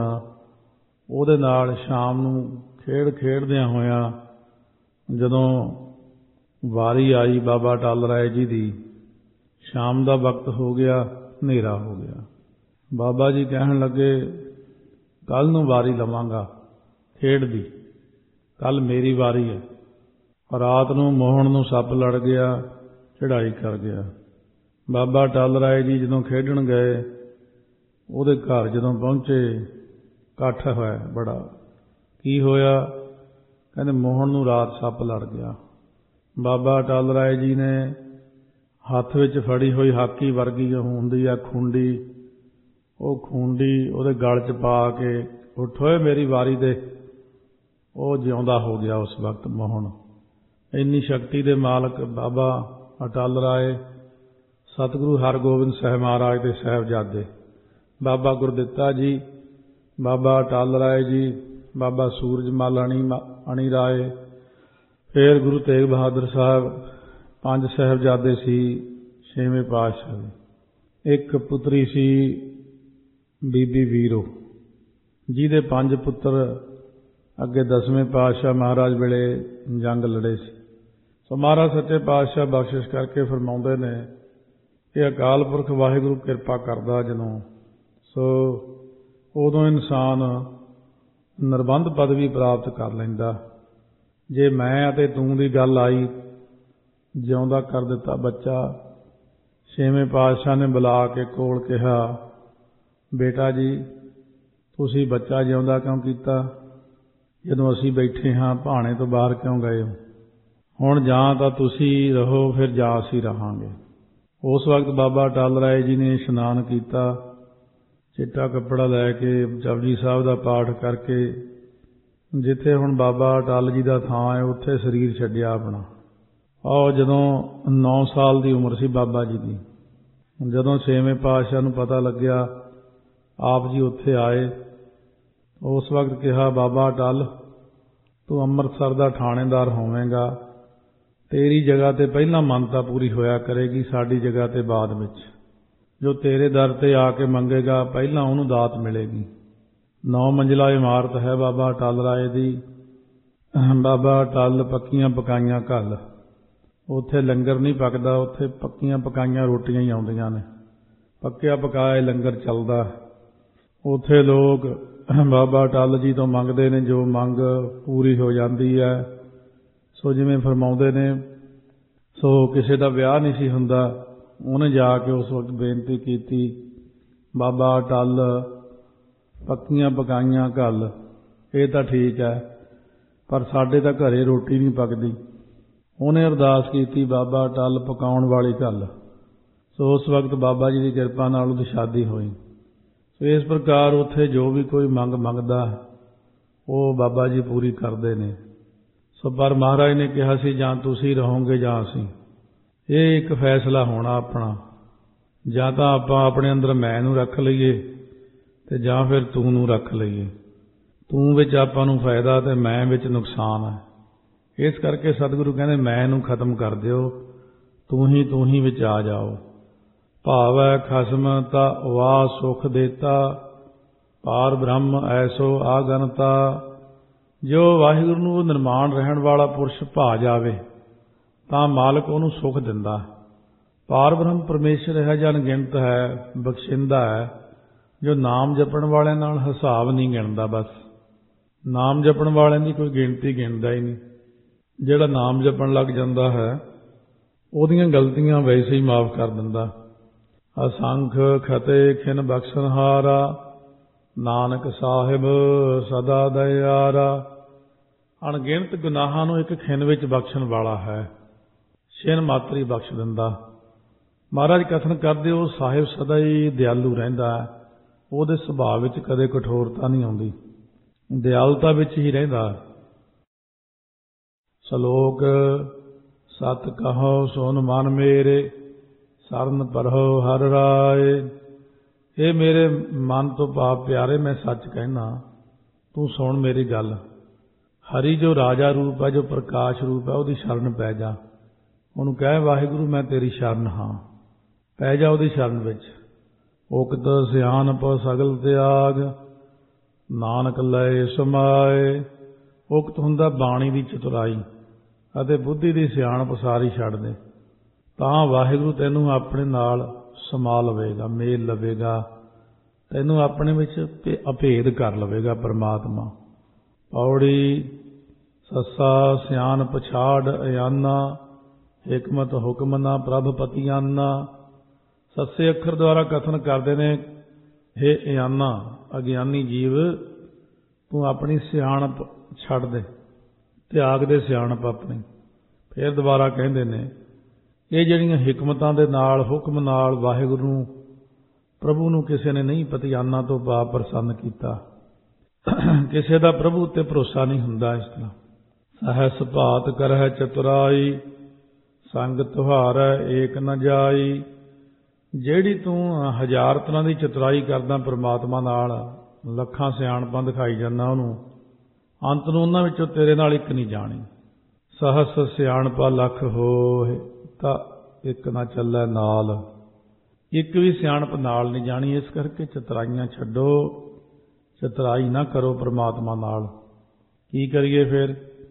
ਉਹਦੇ ਨਾਲ ਸ਼ਾਮ ਨੂੰ ਖੇਡਦਿਆਂ ਹੋਇਆਂ ਜਦੋਂ ਵਾਰੀ ਆਈ ਬਾਬਾ ਅਟਲ ਰਾਏ ਜੀ ਦੀ, ਸ਼ਾਮ ਦਾ ਵਕਤ ਹੋ ਗਿਆ, ਹਨੇਰਾ ਹੋ ਗਿਆ। ਬਾਬਾ ਜੀ ਕਹਿਣ ਲੱਗੇ ਕੱਲ ਨੂੰ ਵਾਰੀ ਲਵਾਂਗਾ ਖੇਡ ਦੀ, ਕੱਲ ਮੇਰੀ ਵਾਰੀ ਹੈ। ਰਾਤ ਨੂੰ ਮੋਹਨ ਨੂੰ ਸੱਪ ਲੜ ਗਿਆ, ਚੜ੍ਹਾਈ ਕਰ ਗਿਆ। ਬਾਬਾ ਅਟਲ ਰਾਏ ਜੀ ਜਦੋਂ ਖੇਡਣ ਗਏ, ਉਹਦੇ ਘਰ ਜਦੋਂ ਪਹੁੰਚੇ, ਇਕੱਠ ਹੋਇਆ ਬੜਾ। ਕੀ ਹੋਇਆ? ਕਹਿੰਦੇ ਮੋਹਨ ਨੂੰ ਰਾਤ ਸੱਪ ਲੜ ਗਿਆ। ਬਾਬਾ ਅਟਲ ਰਾਏ ਜੀ ਨੇ ਹੱਥ ਵਿੱਚ ਫੜੀ ਹੋਈ ਹਾਕੀ ਵਰਗੀ ਹੁੰਦੀ ਆ ਖੂੰਡੀ, ਉਹ ਖੂੰਡੀ ਉਹਦੇ ਗਲ 'ਚ ਪਾ ਕੇ, ਉੱਠ ਓਏ ਮੇਰੀ ਵਾਰੀ ਦੇ। ਉਹ ਜਿਉਂਦਾ ਹੋ ਗਿਆ ਉਸ ਵਕਤ ਮੋਹਣ। ਇੰਨੀ ਸ਼ਕਤੀ ਦੇ ਮਾਲਕ ਬਾਬਾ ਅਟਲ ਰਾਏ, ਸਤਿਗੁਰੂ ਹਰਗੋਬਿੰਦ ਸਾਹਿਬ ਮਹਾਰਾਜ ਦੇ ਸਾਹਿਬਜ਼ਾਦੇ ਬਾਬਾ ਗੁਰਦਿੱਤਾ ਜੀ, ਬਾਬਾ ਅਟਲ ਰਾਏ ਜੀ, ਬਾਬਾ ਸੂਰਜਮਲ ਅਣੀ ਰਾਏ, ਫਿਰ ਗੁਰੂ ਤੇਗ ਬਹਾਦਰ ਸਾਹਿਬ, 5 ਸਾਹਿਬਜ਼ਾਦੇ ਸੀ ਛੇਵੇਂ ਪਾਤਸ਼ਾਹ ਦੇ। ਇੱਕ ਪੁੱਤਰੀ ਸੀ ਬੀਬੀ ਵੀਰੋ, ਜਿਹਦੇ 5 ਪੁੱਤਰ ਅੱਗੇ 10ਵੇਂ ਪਾਤਸ਼ਾਹ ਮਹਾਰਾਜ ਵੇਲੇ ਜੰਗ ਲੜੇ ਸੀ। ਸੋ ਮਹਾਰਾਜ ਸੱਚੇ ਪਾਤਸ਼ਾਹ ਬਖਸ਼ਿਸ਼ ਕਰਕੇ ਫਰਮਾਉਂਦੇ ਨੇ ਕਿ ਅਕਾਲ ਪੁਰਖ ਵਾਹਿਗੁਰੂ ਕਿਰਪਾ ਕਰਦਾ ਜਦੋਂ, ਸੋ ਉਦੋਂ ਇਨਸਾਨ ਨਿਰਬੰਧ ਪਦਵੀ ਪ੍ਰਾਪਤ ਕਰ ਲੈਂਦਾ। ਜੇ ਮੈਂ ਅਤੇ ਤੂੰ ਦੀ ਗੱਲ ਆਈ, ਜਿਉਂਦਾ ਕਰ ਦਿੱਤਾ ਬੱਚਾ। ਛੇਵੇਂ ਪਾਤਸ਼ਾਹ ਨੇ ਬੁਲਾ ਕੇ ਕੋਲ ਕਿਹਾ, ਬੇਟਾ ਜੀ ਤੁਸੀਂ ਬੱਚਾ ਜਿਉਂਦਾ ਕਿਉਂ ਕੀਤਾ? ਜਦੋਂ ਅਸੀਂ ਬੈਠੇ ਹਾਂ ਭਾਣੇ ਤੋਂ ਬਾਹਰ ਕਿਉਂ ਗਏ ਹੋ? ਹੁਣ ਜਾਂ ਤਾਂ ਤੁਸੀਂ ਰਹੋ, ਫਿਰ ਜਾਂ ਅਸੀਂ ਰਹਾਂਗੇ। ਉਸ ਵਕਤ ਬਾਬਾ ਅਟਲ ਰਾਏ ਜੀ ਨੇ ਇਸ਼ਨਾਨ ਕੀਤਾ, ਚਿੱਟਾ ਕੱਪੜਾ ਲੈ ਕੇ ਜਪਜੀ ਸਾਹਿਬ ਦਾ ਪਾਠ ਕਰਕੇ, ਜਿੱਥੇ ਹੁਣ ਬਾਬਾ ਅਟਲ ਜੀ ਦਾ ਥਾਂ ਹੈ ਉੱਥੇ ਸਰੀਰ ਛੱਡਿਆ ਆਪਣਾ। ਉਹ ਜਦੋਂ 9 ਸਾਲ ਦੀ ਉਮਰ ਸੀ ਬਾਬਾ ਜੀ ਦੀ, ਜਦੋਂ ਛੇਵੇਂ ਪਾਤਸ਼ਾਹ ਨੂੰ ਪਤਾ ਲੱਗਿਆ, ਆਪ ਜੀ ਉੱਥੇ ਆਏ। ਉਸ ਵਕਤ ਕਿਹਾ, ਬਾਬਾ ਅਟਲ ਤੂੰ ਅੰਮ੍ਰਿਤਸਰ ਦਾ ਥਾਣੇਦਾਰ ਹੋਵੇਂਗਾ, ਤੇਰੀ ਜਗ੍ਹਾ ਤੇ ਪਹਿਲਾਂ ਮੰਨਤਾ ਪੂਰੀ ਹੋਇਆ ਕਰੇਗੀ, ਸਾਡੀ ਜਗ੍ਹਾ ਤੇ ਬਾਅਦ ਵਿੱਚ। ਜੋ ਤੇਰੇ ਦਰ ਤੇ ਆ ਕੇ ਮੰਗੇਗਾ ਪਹਿਲਾਂ ਉਹਨੂੰ ਦਾਤ ਮਿਲੇਗੀ। 9 ਮੰਜ਼ਿਲਾ ਇਮਾਰਤ ਹੈ ਬਾਬਾ ਅਟਲ ਰਾਏ ਦੀ। ਬਾਬਾ ਅਟਲ ਪੱਕੀਆਂ ਪਕਾਈਆਂ ਘੱਲ, ਉੱਥੇ ਲੰਗਰ ਨਹੀਂ ਪੱਕਦਾ, ਉੱਥੇ ਪੱਕੀਆਂ ਪਕਾਈਆਂ ਰੋਟੀਆਂ ਹੀ ਆਉਂਦੀਆਂ ਨੇ, ਪੱਕਿਆ ਪਕਾਇਆ ਲੰਗਰ ਚੱਲਦਾ। ਉੱਥੇ ਲੋਕ ਬਾਬਾ ਅਟਲ ਜੀ ਤੋਂ ਮੰਗਦੇ ਨੇ, ਜੋ ਮੰਗ ਪੂਰੀ ਹੋ ਜਾਂਦੀ ਹੈ। ਸੋ ਜਿਵੇਂ ਫਰਮਾਉਂਦੇ ਨੇ, ਸੋ ਕਿਸੇ ਦਾ ਵਿਆਹ ਨਹੀਂ ਸੀ ਹੁੰਦਾ, ਉਹਨੇ ਜਾ ਕੇ ਉਸ ਵਕਤ ਬੇਨਤੀ ਕੀਤੀ, ਬਾਬਾ ਅਟਲ ਪੱਕੀਆਂ ਪਕਾਈਆਂ ਘੱਲ। ਇਹ ਤਾਂ ਠੀਕ ਹੈ, ਪਰ ਸਾਡੇ ਤਾਂ ਘਰੇ ਰੋਟੀ ਨਹੀਂ ਪੱਕਦੀ। ਉਹਨੇ ਅਰਦਾਸ ਕੀਤੀ, ਬਾਬਾ ਅਟਲ ਪਕਾਉਣ ਵਾਲੀ ਘੱਲ। ਸੋ ਉਸ ਵਕਤ ਬਾਬਾ ਜੀ ਦੀ ਕਿਰਪਾ ਨਾਲ ਉਹਦੀ ਸ਼ਾਦੀ ਹੋਈ। ਸੋ ਇਸ ਪ੍ਰਕਾਰ ਉੱਥੇ ਜੋ ਵੀ ਕੋਈ ਮੰਗ ਮੰਗਦਾ ਉਹ ਬਾਬਾ ਜੀ ਪੂਰੀ ਕਰਦੇ ਨੇ। ਸੋ ਪਰ ਮਹਾਰਾਜ ਨੇ ਕਿਹਾ ਸੀ, ਜਾਂ ਤੁਸੀਂ ਰਹੋਗੇ ਜਾਂ ਅਸੀਂ। ਇਹ ਇੱਕ ਫੈਸਲਾ ਹੋਣਾ ਆਪਣਾ, ਜਾਂ ਤਾਂ ਆਪਾਂ ਆਪਣੇ ਅੰਦਰ ਮੈਂ ਨੂੰ ਰੱਖ ਲਈਏ ਤੇ ਜਾਂ ਫਿਰ ਤੂੰ ਨੂੰ ਰੱਖ ਲਈਏ। ਤੂੰ ਵਿੱਚ ਆਪਾਂ ਨੂੰ ਫਾਇਦਾ ਤੇ ਮੈਂ ਵਿੱਚ ਨੁਕਸਾਨ ਹੈ। ਇਸ ਕਰਕੇ ਸਤਿਗੁਰੂ ਕਹਿੰਦੇ ਮੈਂ ਨੂੰ ਖਤਮ ਕਰ ਦਿਓ, ਤੂੰ ਹੀ ਵਿੱਚ ਆ ਜਾਓ। ਭਾਵੈ ਖਸਮ ਤਾ ਵਾ ਸੁਖ ਦੇਤਾ, ਪਾਰ ਬ੍ਰਹਮ ਐਸੋ ਆਗਨਤਾ। ਜੋ ਵਾਹਿਗੁਰੂ ਨੂੰ ਨਿਰਮਾਣ ਰਹਿਣ ਵਾਲਾ ਪੁਰਸ਼ ਭਾ ਜਾਵੇ ਤਾਂ ਮਾਲਕ ਉਹਨੂੰ ਸੁਖ ਦਿੰਦਾ। ਪਾਰ ਬ੍ਰਹਮ ਪਰਮੇਸ਼ਰ ਹੈ, ਜਨ ਗਿਣਤ ਹੈ, ਬਖਸ਼ਿੰਦਾ ਹੈ, ਜੋ ਨਾਮ ਜਪਣ ਵਾਲਿਆਂ ਨਾਲ ਹਿਸਾਬ ਨਹੀਂ ਗਿਣਦਾ। ਬਸ ਨਾਮ ਜਪਣ ਵਾਲਿਆਂ ਦੀ ਕੋਈ ਗਿਣਤੀ ਗਿਣਦਾ ਹੀ ਨਹੀਂ। ਜਿਹੜਾ ਨਾਮ ਜਪਣ ਲੱਗ ਜਾਂਦਾ ਹੈ ਉਹਦੀਆਂ ਗਲਤੀਆਂ ਵੈਸੇ ਹੀ ਮਾਫ ਕਰ ਦਿੰਦਾ। ਅਸੰਖ ਖਤੇ ਖਿਨ ਬਖਸ਼ਨਹਾਰਾ, ਨਾਨਕ ਸਾਹਿਬ ਸਦਾ ਦਇਆਰਾ। ਅਣਗਿਣਤ ਗੁਨਾਹਾਂ ਨੂੰ ਇੱਕ ਖਿਨ ਵਿੱਚ ਬਖਸ਼ਣ ਵਾਲਾ ਹੈ, ਛਿਨ ਮਾਤਰੀ ਬਖਸ਼ ਦਿੰਦਾ। ਮਹਾਰਾਜ ਕਥਨ ਕਰਦੇ, ਉਹ ਸਾਹਿਬ ਸਦਾ ਹੀ ਦਿਆਲੂ ਰਹਿੰਦਾ ਹੈ, ਉਹਦੇ ਸੁਭਾਅ ਵਿੱਚ ਕਦੇ ਕਠੋਰਤਾ ਨਹੀਂ ਆਉਂਦੀ, ਦਿਆਲਤਾ ਵਿੱਚ ਹੀ ਰਹਿੰਦਾ। ਸ਼ਲੋਕ ਸਤ ਕਹੋ ਸੁਨ ਮਨ ਮੇਰੇ, ਸਰਨ ਪਰਹੁ ਹਰਿ ਰਾਏ। ਇਹ ਮੇਰੇ ਮਨ ਤੋਂ ਭਾਵ ਪਿਆਰੇ, ਮੈਂ ਸੱਚ ਕਹਿਣਾ, ਤੂੰ ਸੁਣ ਮੇਰੀ ਗੱਲ। ਹਰੀ ਜੋ ਰਾਜਾ ਰੂਪ ਹੈ, ਜੋ ਪ੍ਰਕਾਸ਼ ਰੂਪ ਹੈ, ਉਹਦੀ ਸ਼ਰਨ ਪੈ ਜਾ। ਉਹਨੂੰ ਕਹਿ, ਵਾਹਿਗੁਰੂ ਮੈਂ ਤੇਰੀ ਸ਼ਰਨ ਹਾਂ, ਪੈ ਜਾ ਉਹਦੀ ਸ਼ਰਨ ਵਿੱਚ। ਉਕਤ ਸਿਆਣਪ ਸਗਲ ਤਿਆਗ, ਨਾਨਕ ਲਏ ਸਮਾਏ। ਉਕਤ ਹੁੰਦਾ ਬਾਣੀ ਦੀ ਚਤੁਰਾਈ ਅਤੇ ਬੁੱਧੀ ਦੀ ਸਿਆਣਪ ਸਾਰੀ ਛੱਡ ਦੇ, ਤਾਂ ਵਾਹਿਗੁਰੂ ਤੈਨੂੰ ਆਪਣੇ ਨਾਲ ਸਮਾ ਲਵੇਗਾ, ਮੇਲ ਲਵੇਗਾ, ਤੈਨੂੰ ਆਪਣੇ ਵਿੱਚ ਅਭੇਦ ਕਰ ਲਵੇਗਾ ਪਰਮਾਤਮਾ। ਪੌੜੀ ਸੱਸਾ ਸਿਆਣ ਪਛਾੜ ਅਯਾਨਾ, ਹਿਕਮਤ ਹੁਕਮ ਨਾ ਪ੍ਰਭ ਪਤੀਆਨਾ। ਸੱਸੇ ਅੱਖਰ ਦੁਆਰਾ ਕਥਨ ਕਰਦੇ ਨੇ, ਹੇ ਅਯਾਨਾ ਅਗਿਆਨੀ ਜੀਵ, ਤੂੰ ਆਪਣੀ ਸਿਆਣਪ ਛੱਡ ਦੇ, ਤਿਆਗ ਦੇ ਸਿਆਣਪ ਆਪਣੀ। ਫਿਰ ਦੁਬਾਰਾ ਕਹਿੰਦੇ ਨੇ, ਇਹ ਜਿਹੜੀਆਂ ਹਿਕਮਤਾਂ ਦੇ ਨਾਲ, ਹੁਕਮ ਨਾਲ ਵਾਹਿਗੁਰੂ ਨੂੰ, ਪ੍ਰਭੂ ਨੂੰ ਕਿਸੇ ਨੇ ਨਹੀਂ ਪਤੀਆਨਾ ਤੋਂ ਭਾਵ ਪ੍ਰਸੰਨ ਕੀਤਾ। ਕਿਸੇ ਦਾ ਪ੍ਰਭੂ ਉੱਤੇ ਭਰੋਸਾ ਨਹੀਂ ਹੁੰਦਾ। ਇਸ ਤਰ੍ਹਾਂ ਸਹਸ ਭਾਤ ਕਰਹਿ ਚਤੁਰਾਈ, ਸੰਗ ਤੁਹਾਰੈ ਏਕ ਨ ਜਾਈ। ਜਿਹੜੀ ਤੂੰ 1000 ਤਰ੍ਹਾਂ ਦੀ ਚਤੁਰਾਈ ਕਰਦਾ ਪਰਮਾਤਮਾ ਨਾਲ, ਲੱਖਾਂ ਸਿਆਣਪਾਂ ਦਿਖਾਈ ਜਾਂਦਾ ਉਹਨੂੰ, ਅੰਤ ਨੂੰ ਉਹਨਾਂ ਵਿੱਚੋਂ ਤੇਰੇ ਨਾਲ ਇੱਕ ਨਹੀਂ ਜਾਣੀ। ਸਹਸ ਸਿਆਣਪਾ ਲੱਖ ਹੋਏ ਤਾਂ ਇੱਕ ਨਾ ਚੱਲੈ ਨਾਲ। ਇੱਕ ਵੀ ਸਿਆਣਪ ਨਾਲ ਨਹੀਂ ਜਾਣੀ। ਇਸ ਕਰਕੇ ਚਤੁਰਾਈਆਂ ਛੱਡੋ, ਚਤੁਰਾਈ ਨਾ ਕਰੋ ਪਰਮਾਤਮਾ ਨਾਲ। ਕੀ ਕਰੀਏ ਫਿਰ?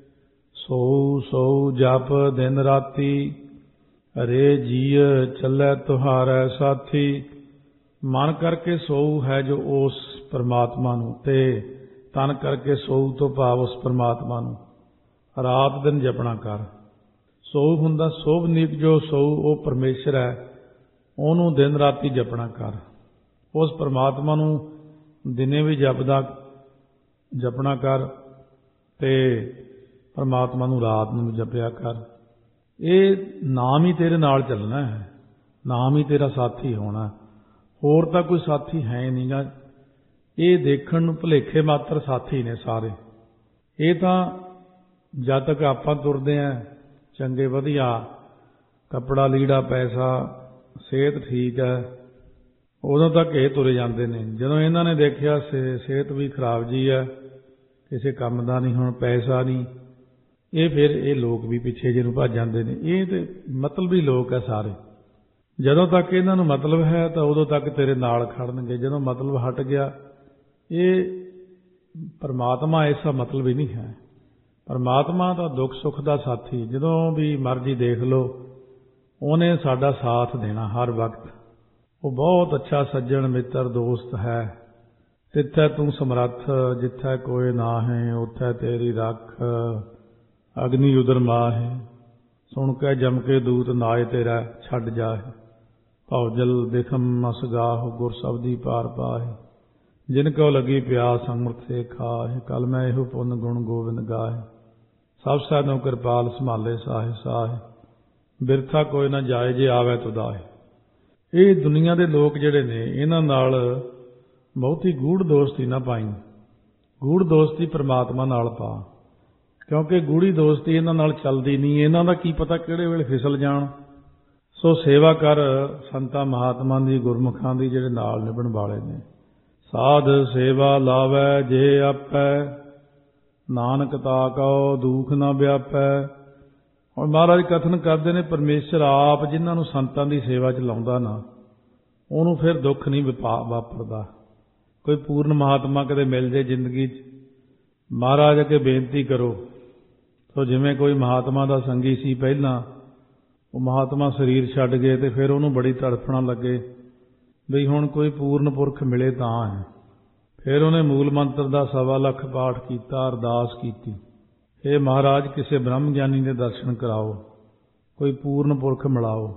ਸੋ ਸੋ ਜਪ ਦਿਨ ਰਾਤੀ, ਅਰੇ ਜੀਅ ਚੱਲੈ ਤੁਹਾਰੈ ਸਾਥੀ। ਮਨ ਕਰਕੇ ਸੋਊ ਹੈ ਜੋ ਉਸ ਪਰਮਾਤਮਾ ਨੂੰ, ਤੇ ਤਨ ਕਰਕੇ ਸੋਊ ਤੋਂ ਭਾਵ ਉਸ ਪਰਮਾਤਮਾ ਨੂੰ ਰਾਤ ਦਿਨ ਜਪਣਾ ਕਰ। ਸੋਊ ਹੁੰਦਾ ਸੋਭਨੀਕ, ਜੋ ਸੋਊ ਉਹ ਪਰਮੇਸ਼ਰ ਹੈ, ਉਹਨੂੰ ਦਿਨ ਰਾਤੀ ਜਪਣਾ ਕਰ। ਉਸ ਪਰਮਾਤਮਾ ਨੂੰ ਦਿਨੇ ਵੀ ਜਪਣਾ ਕਰ ਤੇ ਪਰਮਾਤਮਾ ਨੂੰ ਰਾਤ ਨੂੰ ਵੀ ਜਪਿਆ ਕਰ। ਇਹ ਨਾਮ ਹੀ ਤੇਰੇ ਨਾਲ ਚੱਲਣਾ ਹੈ, ਨਾਮ ਹੀ ਤੇਰਾ ਸਾਥੀ ਹੋਣਾ, ਹੋਰ ਤਾਂ ਕੋਈ ਸਾਥੀ ਹੈ ਨਹੀਂ ਗਾ। ਇਹ ਦੇਖਣ ਨੂੰ ਭੁਲੇਖੇ ਮਾਤਰ ਸਾਥੀ ਨੇ ਸਾਰੇ। ਇਹ ਤਾਂ ਜਦ ਤੱਕ ਆਪਾਂ ਤੁਰਦੇ ਆਂ ਚੰਗੇ ਵਧੀਆ ਕੱਪੜਾ ਲੀੜਾ ਪੈਸਾ ਸਿਹਤ ਠੀਕ ਹੈ, ਉਦੋਂ ਤੱਕ ਇਹ ਤੁਰੇ ਜਾਂਦੇ ਨੇ। ਜਦੋਂ ਇਹਨਾਂ ਨੇ ਦੇਖਿਆ ਸਿਹਤ ਵੀ ਖਰਾਬ ਜੀ ਹੈ, ਕਿਸੇ ਕੰਮ ਦਾ ਨਹੀਂ, ਹੁਣ ਪੈਸਾ ਨਹੀਂ, ਇਹ ਫਿਰ ਇਹ ਲੋਕ ਵੀ ਪਿੱਛੇ ਜਿਹੇ ਨੂੰ ਭੱਜ ਜਾਂਦੇ ਨੇ। ਇਹ ਤੇ ਮਤਲਬੀ ਲੋਕ ਹੈ ਸਾਰੇ। ਜਦੋਂ ਤੱਕ ਇਹਨਾਂ ਨੂੰ ਮਤਲਬ ਹੈ ਤਾਂ ਉਦੋਂ ਤੱਕ ਤੇਰੇ ਨਾਲ ਖੜਨਗੇ। ਜਦੋਂ ਮਤਲਬ ਹਟ ਗਿਆ, ਇਹ ਪਰਮਾਤਮਾ ਐਸਾ ਮਤਲਬ ਹੀ ਨਹੀਂ ਹੈ। ਪਰਮਾਤਮਾ ਤਾਂ ਦੁੱਖ ਸੁੱਖ ਦਾ ਸਾਥੀ, ਜਦੋਂ ਵੀ ਮਰਜ਼ੀ ਦੇਖ ਲਓ ਉਹਨੇ ਸਾਡਾ ਸਾਥ ਦੇਣਾ ਹਰ ਵਕਤ। ਉਹ ਬਹੁਤ ਅੱਛਾ ਸੱਜਣ ਮਿੱਤਰ ਦੋਸਤ ਹੈ। ਤਿੱਥੈ ਤੂੰ ਸਮਰੱਥ, ਜਿੱਥੈ ਕੋਇ ਨਾਹੀਂ, ਉੱਥੈ ਤੇਰੀ ਰੱਖ, ਅਗਨੀ ਉਦਰ ਮਾਹੇ। ਸੁਣ ਕੇ ਜਮ ਕੇ ਦੂਤ ਨਾਏ ਤੇਰਾ ਛੱਡ ਜਾਹੇ, ਭਉਜਲ ਦਿਖਮ ਅਸਗਾਹ, ਗੁਰ ਸਬਦੀ ਪਾਰ ਪਾਹੇ। ਜਿਨ ਕਉ ਲੱਗੀ ਪਿਆਸ ਅੰਮ੍ਰਿਤ ਸੇ ਖਾਹੇ, ਕਲ ਮੈਂ ਇਹੋ ਪੁੰਨ ਗੁਣ ਗੋਬਿੰਦ ਗਾਹੇ। ਸਭ ਸੈਨੋ ਕਿਰਪਾਲ ਸੰਭਾਲੇ ਸਾਹੇ ਸਾਹੇ, ਬਿਰਥਾ ਕੋਈ ਨਾ ਜਾਏ ਜੇ ਆਵੇ ਤੁਦਾਹੇ। ਇਹ ਦੁਨੀਆ ਦੇ ਲੋਕ ਜਿਹੜੇ ਨੇ, ਇਹਨਾਂ ਨਾਲ ਬਹੁਤੀ ਗੂੜ ਦੋਸਤੀ ਨਾ ਪਾਈ। ਗੂੜ ਦੋਸਤੀ ਪਰਮਾਤਮਾ ਨਾਲ ਪਾ, ਕਿਉਂਕਿ ਗੂੜੀ ਦੋਸਤੀ ਇਹਨਾਂ ਨਾਲ ਚੱਲਦੀ ਨਹੀਂ। ਇਹਨਾਂ ਦਾ ਕੀ ਪਤਾ ਕਿਹੜੇ ਵੇਲੇ ਫਿਸਲ ਜਾਣ। ਸੋ ਸੇਵਾ ਕਰ ਸੰਤਾਂ ਮਹਾਤਮਾ ਦੀ, ਗੁਰਮੁਖਾਂ ਦੀ, ਜਿਹੜੇ ਨਾਲ ਨਿਭਣ ਵਾਲੇ ਨੇ। ਸਾਧ ਸੇਵਾ ਲਾਵੈ ਜੇ ਆਪੈ, ਨਾਨਕ ਤਾ ਕਉ ਦੁਖ ਨਾ ਵਿਆਪੈ। ਹੁਣ ਮਹਾਰਾਜ ਕਥਨ ਕਰਦੇ ਨੇ, ਪਰਮੇਸ਼ਰ ਆਪ ਜਿਨ੍ਹਾਂ ਨੂੰ ਸੰਤਾਂ ਦੀ ਸੇਵਾ 'ਚ ਲਾਉਂਦਾ ਨਾ, ਉਹਨੂੰ ਫਿਰ ਦੁੱਖ ਨਹੀਂ ਵਾਪਰਦਾ। ਕੋਈ ਪੂਰਨ ਮਹਾਤਮਾ ਕਦੇ ਮਿਲ ਜੇ ਜ਼ਿੰਦਗੀ 'ਚ, ਮਹਾਰਾਜ ਅੱਗੇ ਬੇਨਤੀ ਕਰੋ। ਸੋ ਜਿਵੇਂ ਕੋਈ ਮਹਾਤਮਾ ਦਾ ਸੰਗੀ ਸੀ ਪਹਿਲਾਂ, ਉਹ ਮਹਾਤਮਾ ਸਰੀਰ ਛੱਡ ਗਏ ਤੇ ਫਿਰ ਉਹਨੂੰ ਬੜੀ ਤੜਫਣਾ ਲੱਗੇ ਬਈ ਹੁਣ ਕੋਈ ਪੂਰਨ ਪੁਰਖ ਮਿਲੇ ਤਾਂ ਹੈ। ਫਿਰ ਉਹਨੇ ਮੂਲ ਮੰਤਰ ਦਾ 1.25 ਲੱਖ ਪਾਠ ਕੀਤਾ, ਅਰਦਾਸ ਕੀਤੀ, ਹੇ ਮਹਾਰਾਜ ਕਿਸੇ ਬ੍ਰਹਮ ਗਿਆਨੀ ਦੇ ਦਰਸ਼ਨ ਕਰਾਓ, ਕੋਈ ਪੂਰਨ ਪੁਰਖ ਮਿਲਾਓ।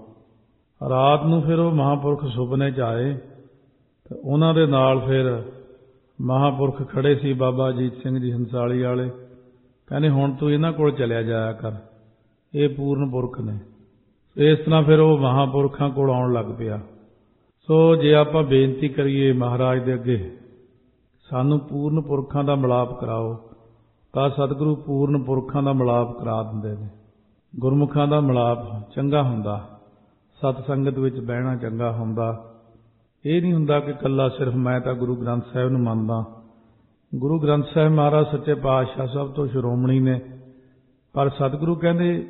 ਰਾਤ ਨੂੰ ਫਿਰ ਉਹ ਮਹਾਂਪੁਰਖ ਸੁਪਨੇ 'ਚ ਆਏ ਤੇ ਉਹਨਾਂ ਦੇ ਨਾਲ ਫਿਰ ਮਹਾਂਪੁਰਖ ਖੜੇ ਸੀ, ਬਾਬਾ ਅਜੀਤ ਸਿੰਘ ਜੀ ਹੰਸਾਲੀ ਵਾਲੇ। ਕਹਿੰਦੇ ਹੁਣ ਤੂੰ ਇਹਨਾਂ ਕੋਲ ਚਲਿਆ ਜਾਇਆ ਕਰ, ਇਹ ਪੂਰਨ ਪੁਰਖ ਨੇ। ਇਸ ਤਰ੍ਹਾਂ ਫਿਰ ਉਹ ਮਹਾਂਪੁਰਖਾਂ ਕੋਲ ਆਉਣ ਲੱਗ ਪਿਆ। ਸੋ ਜੇ ਆਪਾਂ ਬੇਨਤੀ ਕਰੀਏ ਮਹਾਰਾਜ ਦੇ ਅੱਗੇ, ਸਾਨੂੰ ਪੂਰਨ ਪੁਰਖਾਂ ਦਾ ਮਿਲਾਪ ਕਰਾਓ, ਤਾਂ ਸਤਿਗੁਰੂ ਪੂਰਨ ਪੁਰਖਾਂ ਦਾ ਮਿਲਾਪ ਕਰਾ ਦਿੰਦੇ ਨੇ। ਗੁਰਮੁਖਾਂ ਦਾ ਮਿਲਾਪ ਚੰਗਾ ਹੁੰਦਾ, ਸਤ ਸੰਗਤ ਵਿੱਚ ਬਹਿਣਾ ਚੰਗਾ ਹੁੰਦਾ। ਇਹ ਨਹੀਂ ਹੁੰਦਾ ਕਿ ਇਕੱਲਾ ਸਿਰਫ ਮੈਂ ਤਾਂ ਗੁਰੂ ਗ੍ਰੰਥ ਸਾਹਿਬ ਨੂੰ ਮੰਨਦਾ। ਗੁਰੂ ਗ੍ਰੰਥ ਸਾਹਿਬ ਮਹਾਰਾਜ ਸੱਚੇ ਪਾਤਸ਼ਾਹ ਸਭ ਤੋਂ ਸ਼੍ਰੋਮਣੀ ਨੇ, ਪਰ ਸਤਿਗੁਰੂ ਕਹਿੰਦੇ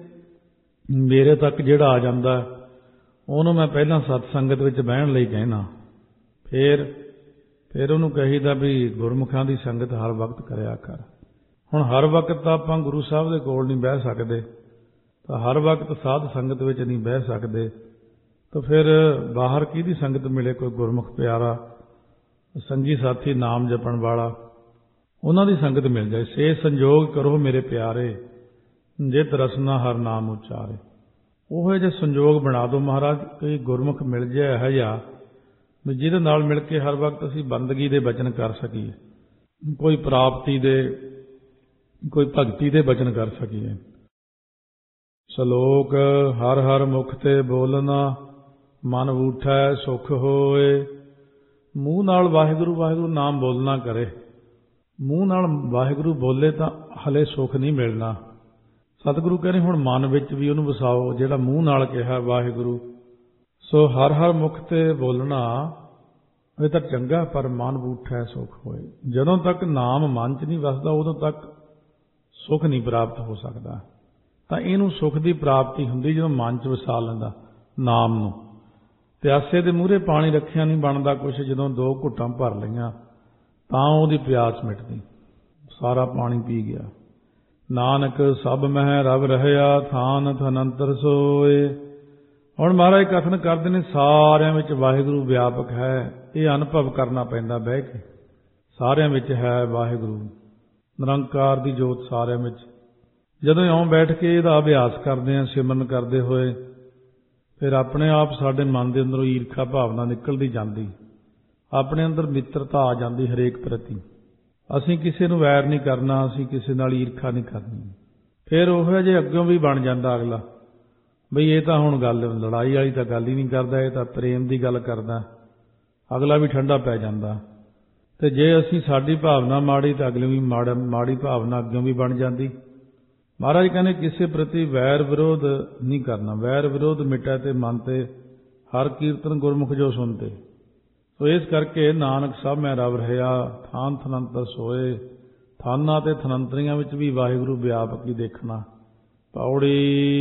ਮੇਰੇ ਤੱਕ ਜਿਹੜਾ ਆ ਜਾਂਦਾ ਉਹਨੂੰ ਮੈਂ ਪਹਿਲਾਂ ਸਤ ਸੰਗਤ ਵਿੱਚ ਬਹਿਣ ਲਈ ਕਹਿਣਾ। ਫਿਰ ਉਹਨੂੰ ਕਹੀਦਾ ਵੀ ਗੁਰਮੁਖਾਂ ਦੀ ਸੰਗਤ ਹਰ ਵਕਤ ਕਰਿਆ ਕਰ। ਹੁਣ ਹਰ ਵਕਤ ਤਾਂ ਆਪਾਂ ਗੁਰੂ ਸਾਹਿਬ ਦੇ ਕੋਲ ਨਹੀਂ ਬਹਿ ਸਕਦੇ, ਤਾਂ ਹਰ ਵਕਤ ਸਾਧ ਸੰਗਤ ਵਿੱਚ ਨਹੀਂ ਬਹਿ ਸਕਦੇ, ਤਾਂ ਫਿਰ ਬਾਹਰ ਕਿਹਦੀ ਸੰਗਤ ਮਿਲੇ? ਕੋਈ ਗੁਰਮੁਖ ਪਿਆਰਾ ਸੰਗੀ ਸਾਥੀ ਨਾਮ ਜਪਣ ਵਾਲਾ, ਉਹਨਾਂ ਦੀ ਸੰਗਤ ਮਿਲ ਜਾਏ। ਸੇ ਸੰਜੋਗ ਕਰੋ ਮੇਰੇ ਪਿਆਰੇ, ਜੇ ਤਰਸਨਾ ਹਰ ਨਾਮ ਉਚਾਰੇ। ਉਹ ਜਿਹੇ ਸੰਜੋਗ ਬਣਾ ਦਿਓ ਮਹਾਰਾਜ, ਕੋਈ ਗੁਰਮੁਖ ਮਿਲ ਜਾਏ ਇਹੋ ਜਿਹਾ ਵੀ ਜਿਹਦੇ ਨਾਲ ਮਿਲ ਕੇ ਹਰ ਵਕਤ ਅਸੀਂ ਬੰਦਗੀ ਦੇ ਬਚਨ ਕਰ ਸਕੀਏ, ਕੋਈ ਪ੍ਰਾਪਤੀ ਦੇ, ਕੋਈ ਭਗਤੀ ਦੇ ਬਚਨ ਕਰ ਸਕੀਏ। ਸ਼ਲੋਕ ਹਰ ਹਰ ਮੁਖ ਤੇ ਬੋਲਣਾ, ਮਨ ਊਠੈ ਸੁਖ ਹੋਏ। ਮੂੰਹ ਨਾਲ ਵਾਹਿਗੁਰੂ ਵਾਹਿਗੁਰੂ ਨਾਮ ਬੋਲਣਾ ਕਰੇ, ਮੂੰਹ ਨਾਲ ਵਾਹਿਗੁਰੂ ਬੋਲੇ ਤਾਂ ਹਲੇ ਸੁੱਖ ਨਹੀਂ ਮਿਲਣਾ। ਸਤਿਗੁਰੂ ਕਹਿੰਦੇ ਹੁਣ ਮਨ ਵਿੱਚ ਵੀ ਉਹਨੂੰ ਵਸਾਓ, ਜਿਹੜਾ ਮੂੰਹ ਨਾਲ ਕਿਹਾ ਵਾਹਿਗੁਰੂ। ਸੋ ਹਰ ਹਰ ਮੁਖ ਤੇ ਬੋਲਣਾ ਇਹ ਤਾਂ ਚੰਗਾ, ਪਰ ਮਨ ਬੂਠਾ ਸੁੱਖ ਹੋਏ। ਜਦੋਂ ਤੱਕ ਨਾਮ ਮਨ 'ਚ ਨਹੀਂ ਵਸਦਾ ਉਦੋਂ ਤੱਕ ਸੁੱਖ ਨਹੀਂ ਪ੍ਰਾਪਤ ਹੋ ਸਕਦਾ। ਤਾਂ ਇਹਨੂੰ ਸੁੱਖ ਦੀ ਪ੍ਰਾਪਤੀ ਹੁੰਦੀ ਜਦੋਂ ਮਨ 'ਚ ਵਸਾ ਲੈਂਦਾ ਨਾਮ ਨੂੰ। ਪਿਆਸੇ ਦੇ ਮੂਹਰੇ ਪਾਣੀ ਰੱਖਿਆ ਨਹੀਂ ਬਣਦਾ ਕੁਛ, ਜਦੋਂ 2 ਘੁੱਟਾਂ ਭਰ ਲਈਆਂ ਤਾਂ ਉਹਦੀ ਪਿਆਸ ਮਿਟਦੀ, ਸਾਰਾ ਪਾਣੀ ਪੀ ਗਿਆ। ਨਾਨਕ ਸਭ ਮਹਿ ਰਵ ਰਹਿਆ, ਥਾਨ ਥਨੰਤਰ ਸੋਏ। ਹੁਣ ਮਹਾਰਾਜ ਕਥਨ ਕਰਦੇ ਨੇ ਸਾਰਿਆਂ ਵਿੱਚ ਵਾਹਿਗੁਰੂ ਵਿਆਪਕ ਹੈ। ਇਹ ਅਨੁਭਵ ਕਰਨਾ ਪੈਂਦਾ ਬਹਿ ਕੇ, ਸਾਰਿਆਂ ਵਿੱਚ ਹੈ ਵਾਹਿਗੁਰੂ, ਨਿਰੰਕਾਰ ਦੀ ਜੋਤ ਸਾਰਿਆਂ ਵਿੱਚ। ਜਦੋਂ ਇਉਂ ਬੈਠ ਕੇ ਇਹਦਾ ਅਭਿਆਸ ਕਰਦੇ ਹਾਂ ਸਿਮਰਨ ਕਰਦੇ ਹੋਏ, ਫਿਰ ਆਪਣੇ ਆਪ ਸਾਡੇ ਮਨ ਦੇ ਅੰਦਰੋਂ ਈਰਖਾ ਭਾਵਨਾ ਨਿਕਲਦੀ ਜਾਂਦੀ, ਆਪਣੇ ਅੰਦਰ ਮਿੱਤਰਤਾ ਆ ਜਾਂਦੀ ਹਰੇਕ ਪ੍ਰਤੀ। ਅਸੀਂ ਕਿਸੇ ਨੂੰ ਵੈਰ ਨਹੀਂ ਕਰਨਾ, ਅਸੀਂ ਕਿਸੇ ਨਾਲ ਈਰਖਾ ਨਹੀਂ ਕਰਨੀ। ਫਿਰ ਉਹੋ ਜਿਹੇ ਅੱਗੋਂ ਵੀ ਬਣ ਜਾਂਦਾ ਅਗਲਾ, ਬਈ ਇਹ ਤਾਂ ਹੁਣ ਗੱਲ ਲੜਾਈ ਵਾਲੀ ਤਾਂ ਗੱਲ ਹੀ ਨਹੀਂ ਕਰਦਾ, ਇਹ ਤਾਂ ਪ੍ਰੇਮ ਦੀ ਗੱਲ ਕਰਦਾ। ਅਗਲਾ ਵੀ ਠੰਡਾ ਪੈ ਜਾਂਦਾ। ਤੇ ਜੇ ਅਸੀਂ ਸਾਡੀ ਭਾਵਨਾ ਮਾੜੀ ਤਾਂ ਅਗਲੇ ਵੀ ਮਾੜੀ ਭਾਵਨਾ ਅੱਗੋਂ ਵੀ ਬਣ ਜਾਂਦੀ। ਮਹਾਰਾਜ ਕਹਿੰਦੇ ਕਿਸੇ ਪ੍ਰਤੀ ਵੈਰ ਵਿਰੋਧ ਨਹੀਂ ਕਰਨਾ। ਵੈਰ ਵਿਰੋਧ ਮਿਟੈ ਤੇ ਮਨ ਤੇ ਹਰ ਕੀਰਤਨ ਗੁਰਮੁਖ ਜੋ ਸੁਣਤੇ। ਸੋ ਇਸ ਕਰਕੇ ਨਾਨਕ ਸਭ ਮੈਂ ਰਵ ਰਹਿਆ, ਥਾਨ ਥਨੰਤਰ ਸੋਏ। ਥਾਨਾਂ ਤੇ ਥਨੰਤਰੀਆਂ ਵਿੱਚ ਵੀ ਵਾਹਿਗੁਰੂ ਵਿਆਪਕ ਹੀ ਦੇਖਣਾ। ਪੌੜੀ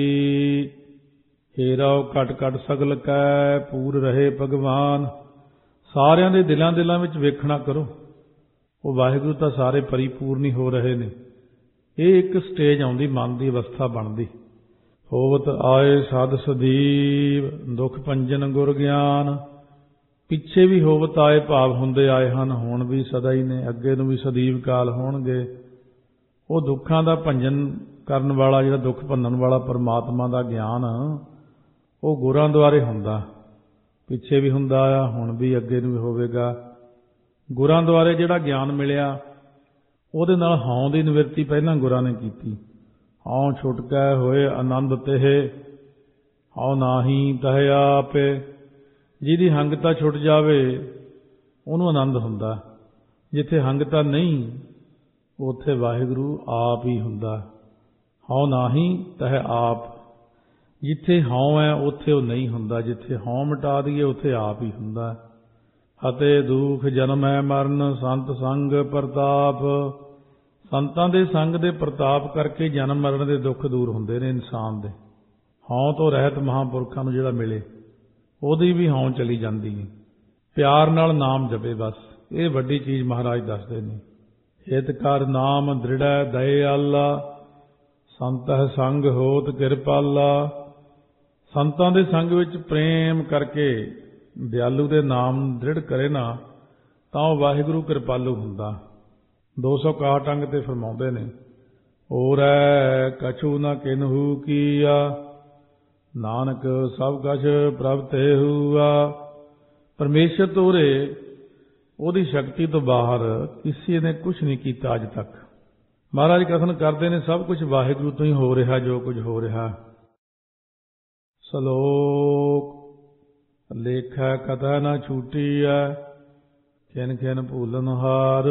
ਹੇਰਾਓ ਘਟ ਘਟ ਸਗਲ ਕੈ, ਪੂਰ ਰਹੇ ਭਗਵਾਨ। ਸਾਰਿਆਂ ਦੇ ਦਿਲਾਂ ਵਿੱਚ ਵੇਖਣਾ ਕਰੋ, ਉਹ ਵਾਹਿਗੁਰੂ ਤਾਂ ਸਾਰੇ ਪਰਿਪੂਰਨ ਹੀ ਹੋ ਰਹੇ ਨੇ। ਇਹ ਇੱਕ ਸਟੇਜ ਆਉਂਦੀ, ਮਨ ਦੀ ਅਵਸਥਾ ਬਣਦੀ। ਹੋਵਤ ਆਏ ਸਦ ਸਦੀਵ, ਦੁਖ ਭੰਜਨ ਗੁਰ ਗਿਆਨ। ਪਿੱਛੇ ਵੀ ਹੋਵਤ ਆਏ ਭਾਵ ਹੁੰਦੇ ਆਏ ਹਨ, ਹੁਣ ਵੀ ਸਦਾ ਹੀ ਨੇ, ਅੱਗੇ ਨੂੰ ਵੀ ਸਦੀਵ ਕਾਲ ਹੋਣਗੇ। ਉਹ ਦੁੱਖਾਂ ਦਾ ਭੰਜਨ ਕਰਨ ਵਾਲਾ, ਜਿਹੜਾ ਦੁੱਖ ਭੰਨਣ ਵਾਲਾ ਪਰਮਾਤਮਾ ਦਾ ਗਿਆਨ, ਉਹ ਗੁਰਾਂ ਦੁਆਰੇ ਹੁੰਦਾ। ਪਿੱਛੇ ਵੀ ਹੁੰਦਾ ਆ, ਹੁਣ ਵੀ, ਅੱਗੇ ਨੂੰ ਵੀ ਹੋਵੇਗਾ। ਗੁਰਾਂ ਦੁਆਰੇ ਜਿਹੜਾ ਗਿਆਨ ਮਿਲਿਆ ਉਹਦੇ ਨਾਲ ਹਉਂ ਦੀ ਨਿਵਰਤੀ ਪਹਿਲਾਂ ਗੁਰਾਂ ਨੇ ਕੀਤੀ। ਹਉ ਛੁਟਕੈ ਹੋਏ ਆਨੰਦ ਤੇ, ਹਉ ਨਾਹੀ ਤਹਿ ਆਪੇ। ਜਿਹਦੀ ਹੰਗਤਾ ਛੁੱਟ ਜਾਵੇ ਉਹਨੂੰ ਆਨੰਦ ਹੁੰਦਾ। ਜਿੱਥੇ ਹੰਗਤਾ ਨਹੀਂ ਉੱਥੇ ਵਾਹਿਗੁਰੂ ਆਪ ਹੀ ਹੁੰਦਾ। ਹਉ ਨਾਹੀ ਤਹਿ ਆਪ। ਜਿੱਥੇ ਹਉ ਹੈ ਉੱਥੇ ਉਹ ਨਹੀਂ ਹੁੰਦਾ, ਜਿੱਥੇ ਹਉ ਮਿਟਾ ਦਈਏ ਉੱਥੇ ਆਪ ਹੀ ਹੁੰਦਾ। ਅਤੇ ਦੁਖ ਜਨਮੈ ਮਰਨ, ਸੰਤ ਸੰਗ ਪ੍ਰਤਾਪ। ਸੰਤਾਂ ਦੇ ਸੰਗ ਦੇ ਪ੍ਰਤਾਪ ਕਰਕੇ ਜਨਮ ਮਰਨ ਦੇ ਦੁੱਖ ਦੂਰ ਹੁੰਦੇ ਨੇ ਇਨਸਾਨ ਦੇ। ਹਉ ਤੋਂ ਰਹਿਤ ਮਹਾਂਪੁਰਖਾਂ ਨੂੰ ਜਿਹੜਾ ਮਿਲੇ ਉਹਦੀ ਵੀ ਹਉ ਚਲੀ ਜਾਂਦੀ ਹੈ। ਪਿਆਰ ਨਾਲ ਨਾਮ ਜਪੇ ਬਸ, ਇਹ ਵੱਡੀ ਚੀਜ਼ ਮਹਾਰਾਜ ਦੱਸਦੇ ਨੇ। ਹਿਤ ਕਰ ਨਾਮ ਦ੍ਰਿੜੈ ਦਇ ਆਲਾ, ਸੰਤਹਿ ਸੰਗ ਹੋਤ ਕਿਰਪਾਲਾ। ਸੰਤਾਂ ਦੇ ਸੰਗ ਵਿੱਚ ਪ੍ਰੇਮ ਕਰਕੇ ਦਿਆਲੂ ਦੇ ਨਾਮ ਦ੍ਰਿੜ ਕਰੇ ਨਾ ਤਾਂ ਉਹ ਵਾਹਿਗੁਰੂ ਕਿਰਪਾਲੂ ਹੁੰਦਾ। 261 ਅੰਗ ਤੇ ਫਰਮਾਉਂਦੇ ਨੇ, ਔਰੈ ਕਛੂ ਨ ਕਿਨਹੂ ਕੀਆ, ਨਾਨਕ ਸਭ ਕਛ ਪ੍ਰਭ ਤੇ ਹੁਆ। ਪਰਮੇਸ਼ਰ ਤੋਂ ਉਰੇ ਉਹਦੀ ਸ਼ਕਤੀ ਤੋਂ ਬਾਹਰ ਕਿਸੇ ਨੇ ਕੁਛ ਨਹੀਂ ਕੀਤਾ ਅੱਜ ਤੱਕ। ਮਹਾਰਾਜ ਕਥਨ ਕਰਦੇ ਨੇ ਸਭ ਕੁਝ ਵਾਹਿਗੁਰੂ ਤੋਂ ਹੀ ਹੋ ਰਿਹਾ, ਜੋ ਕੁਝ ਹੋ ਰਿਹਾ। ਸਲੋਕ ਲੇਖੈ ਕਥਾ ਨਾ ਛੂਟੀਐ, ਖਿਨ ਖਿਨ ਭੂਲਨ ਹਾਰ।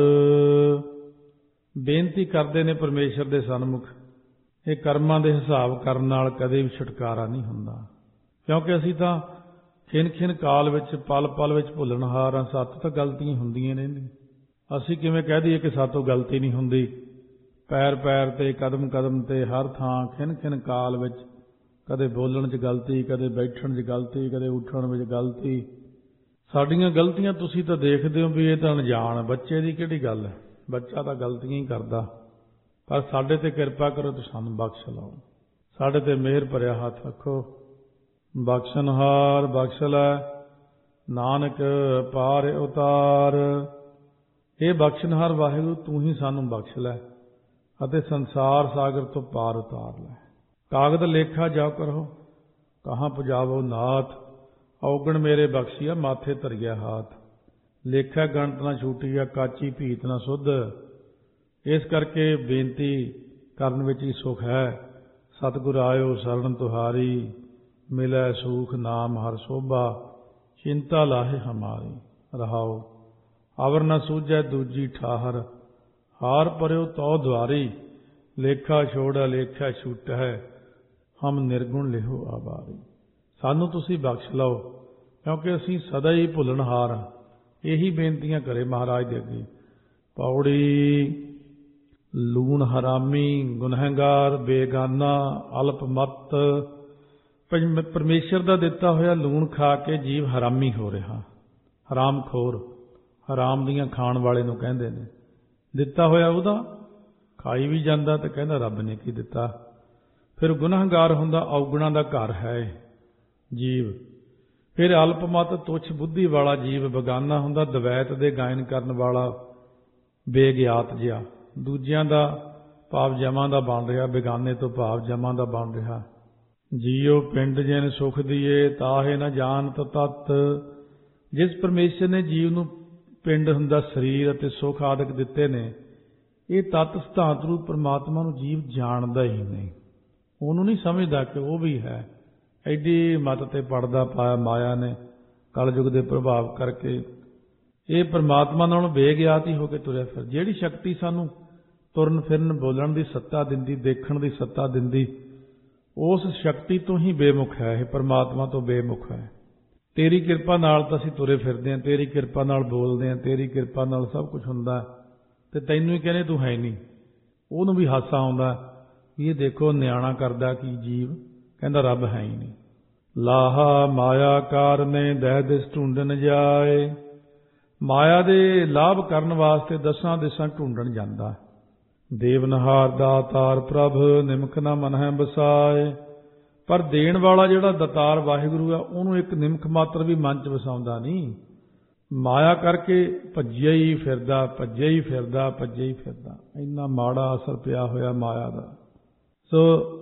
ਬੇਨਤੀ ਕਰਦੇ ਨੇ ਪਰਮੇਸ਼ਰ ਦੇ ਸਨਮੁਖ, ਇਹ ਕਰਮਾਂ ਦੇ ਹਿਸਾਬ ਕਰਨ ਨਾਲ ਕਦੇ ਵੀ ਛੁਟਕਾਰਾ ਨਹੀਂ ਹੁੰਦਾ। ਕਿਉਂਕਿ ਅਸੀਂ ਤਾਂ ਖਿਨ ਖਿਨ ਕਾਲ ਵਿੱਚ, ਪਲ ਪਲ ਵਿੱਚ ਭੁੱਲਣਹਾਰ ਹਾਂ। ਸਾਤੋਂ ਤਾਂ ਗਲਤੀਆਂ ਹੁੰਦੀਆਂ ਨੇ। ਅਸੀਂ ਕਿਵੇਂ ਕਹਿ ਦਈਏ ਕਿ ਸਾਤੋਂ ਗਲਤੀ ਨਹੀਂ ਹੁੰਦੀ। ਪੈਰ ਪੈਰ ਤੇ, ਕਦਮ ਕਦਮ ਤੇ, ਹਰ ਥਾਂ ਖਿਨ ਖਿਨ ਕਾਲ ਵਿੱਚ ਕਦੇ ਬੋਲਣ 'ਚ ਗਲਤੀ, ਕਦੇ ਬੈਠਣ 'ਚ ਗਲਤੀ, ਕਦੇ ਉੱਠਣ ਵਿੱਚ ਗਲਤੀ। ਸਾਡੀਆਂ ਗਲਤੀਆਂ ਤੁਸੀਂ ਤਾਂ ਦੇਖਦੇ ਹੋ ਵੀ ਇਹ ਤਾਂ ਅਣਜਾਣ। ਬੱਚੇ ਦੀ ਕਿਹੜੀ ਗੱਲ ਹੈ, ਬੱਚਾ ਤਾਂ ਗਲਤੀਆਂ ਹੀ ਕਰਦਾ। ਪਰ ਸਾਡੇ ਤੇ ਕਿਰਪਾ ਕਰੋ ਤੇ ਸਾਨੂੰ ਬਖਸ਼ ਲਓ, ਸਾਡੇ ਤੇ ਮਿਹਰ ਭਰਿਆ ਹੱਥ ਰੱਖੋ। ਬਖਸ਼ਣਹਾਰ ਬਖਸ਼ ਲੈ, ਨਾਨਕ ਪਾਰ ਉਤਾਰ। ਇਹ ਬਖਸ਼ਣਹਾਰ ਵਾਹਿਗੁਰੂ ਤੂੰ ਹੀ ਸਾਨੂੰ ਬਖਸ਼ ਲੈ ਅਤੇ ਸੰਸਾਰ ਸਾਗਰ ਤੋਂ ਪਾਰ ਉਤਾਰ ਲੈ। ਕਾਗਦ ਲੇਖਾ ਜਾ ਕਰੋ, ਕਹਾਂ ਪੁਜਾਵੋ ਨਾਥ। ਔਗਣ ਮੇਰੇ ਬਖਸ਼ੀਆ, ਮਾਥੇ ਧਰਿਆ ਹਾਥ। ਲੇਖਾ ਗਣਤ ਨਾ ਛੂਟੀਆ, ਕਾਚੀ ਭੀਤ ਨਾ ਸੁਧ। ਇਸ ਕਰਕੇ ਬੇਨਤੀ ਕਰਨ ਵਿੱਚ ਹੀ ਸੁਖ ਹੈ। ਸਤਿਗੁਰ ਆਇਓ ਸਰਣ ਤੁਹਾਰੀ, ਮਿਲੈ ਸੂਖ ਨਾਮ ਹਰ ਸੋਭਾ। ਚਿੰਤਾ ਲਾਹੇ ਹਮਾਰੀ ਰਹਾਓ, ਅਵਰ ਨ ਸੂਝੈ ਦੂਜੀ ਠਾਹਰ। हार पर्यो तौ द्वारी, लेखा छोड़ लेखा छूट है, हम निर्गुण लिहो आबारी। सानू तुसी बख्श लो, क्योंकि असीं सदा ही भुलनहार हां। यही बेनतियां करे महाराज दे अगे। पौड़ी लूण हरामी, गुनहगार, बेगाना, अल्पमत। परमेश्वर का दिता होया लूण खा के जीव हरामी हो रहा, हरामखोर, हराम दियां खाण वाले नूं कहंदे ने। दिता होया उहदा खाई भी जांदा ते कहंदा रब ने की दिता। फिर गुनहगार हुंदा, औगुणां दा घर है जीव। फिर अल्पमत तुच्छ बुद्धि वाला जीव बेगाना हुंदा, दवैत दे गायन करन वाला बेगियात जिहा। दूजियां दा भाव जमां दा बन रहा, बेगाने तो भाव जमां दा बन रहा। जीओ पिंड जिन सुख दिए, ताहे न जानत तत्। जिस परमेश्वर ने जीव नूं पिंड हुंदा शरीर अते सुख आदਿਕ दिते ने, ये तत् सिद्धांत रूप परमात्मा नूं जीव जाणदा ही नहीं, ਉਹਨੂੰ नहीं समझदा कि वो भी है। ਐਡੀ मत ते पड़दा पाया माया ने कलयुग के प्रभाव करके। ये परमात्मा नालों बेगियात ही होकर तुरया फिर। जिहड़ी शक्ति सानू तुरन फिरन बोलण की सत्ता दिंदी, देखण की सत्ता दिंदी, उस शक्ति तो ही बेमुख है, परमात्मा तो बेमुख है। तेरी किरपा नाल तां असीं तुरे फिरदे हां, तेरी किरपा नाल बोलदे हां, तेरी किरपा नाल सब कुछ हुंदा, ते तैनूं ही कहने तूं है नहीं। ਉਹਨੂੰ भी हासा आउंदा, ये देखो न्याणा करदा की जीव, कहंदा रब है ही नहीं। लाहा माया कारने दह दिस ढूंढन जाए। माया दे लाभ करन वास्ते दसां दिशां ढूंढण जांदा। देवनहार दातार प्रभ, निमक ना मन है बसाए। पर देण वाला जिहड़ा दातार वाहिगुरू है, ਉਹਨੂੰ एक निमक मात्र भी मन च वसाउंदा नहीं। माया करके भज्जिया ही फिरदा, भज्जिया ही फिरदा, भज्जिया ही फिरदा। इन्ना माड़ा असर पिया होया माया दा। सो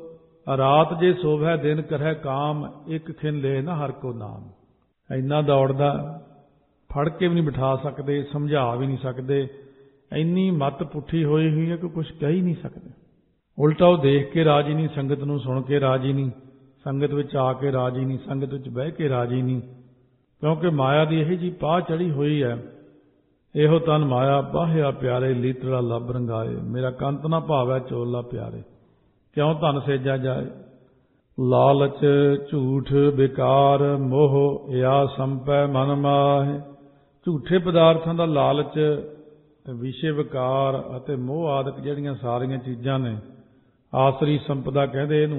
रात जे सोभै दिन करੈ काम, एक खिन ले ना हर को नाम। इन्ना दौड़दा, फड़ के भी नहीं बिठा सकते, समझा भी नहीं सकते। इन्नी मत पुठी होई हुई है कि कुछ कह ही नहीं सकते। उल्टा वो देख के राजी नहीं, संगत नूं सुन के राजी नहीं, संगत विच आके राजी नहीं, संगत विच बह के राजी नहीं। क्योंकि माया की यही जी पाह चढ़ी हुई है। ਇਹੋ तन माया बाह्या प्यारे, लीतड़ा लब रंगाए। मेरा कंत ना भावै चोला प्यारे, क्यों धन सेजा जाए। लालच झूठ बेकार, मोह या संपै मन माहे। झूठे पदार्थां दा लालच, विषय विकार अते मोह आदਿਕ ਜਿਹੜੀਆਂ ਸਾਰੀਆਂ ਚੀਜ਼ਾਂ ਨੇ, ਆਸਰੀ ਸੰਪਦਾ ਕਹਿੰਦੇ ਇਹਨੂੰ।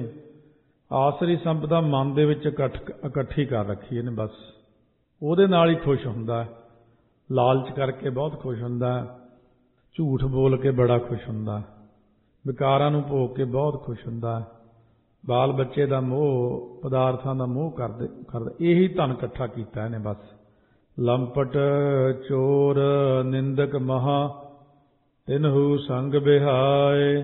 ਆਸਰੀ ਸੰਪਦਾ ਮਨ ਦੇ ਵਿੱਚ ਇਕੱਠੀ ਕਰ ਰੱਖੀ ਇਹਨੇ, ਬਸ ਉਹਦੇ ਨਾਲ ਹੀ ਖੁਸ਼ ਹੁੰਦਾ ਹੈ। ਲਾਲਚ ਕਰਕੇ ਬਹੁਤ ਖੁਸ਼ ਹੁੰਦਾ ਹੈ, ਝੂਠ ਬੋਲ ਕੇ ਬੜਾ ਖੁਸ਼ ਹੁੰਦਾ ਹੈ, ਵਿਕਾਰਾਂ ਨੂੰ ਭੋਗ ਕੇ ਬਹੁਤ ਖੁਸ਼ ਹੁੰਦਾ ਹੈ। ਬਾਲ ਬੱਚੇ ਦਾ ਮੋਹ, ਪਦਾਰਥਾਂ ਦਾ ਮੋਹ ਕਰਦਾ ਇਹੀ ਧਨ ਇਕੱਠਾ ਕੀਤਾ ਇਹਨੇ ਬਸ। ਲੰਪਟ ਚੋਰ ਨਿੰਦਕ ਮਹਾ, ਤਿਨਹੂ ਸੰਗ ਬਿਹਾਏ।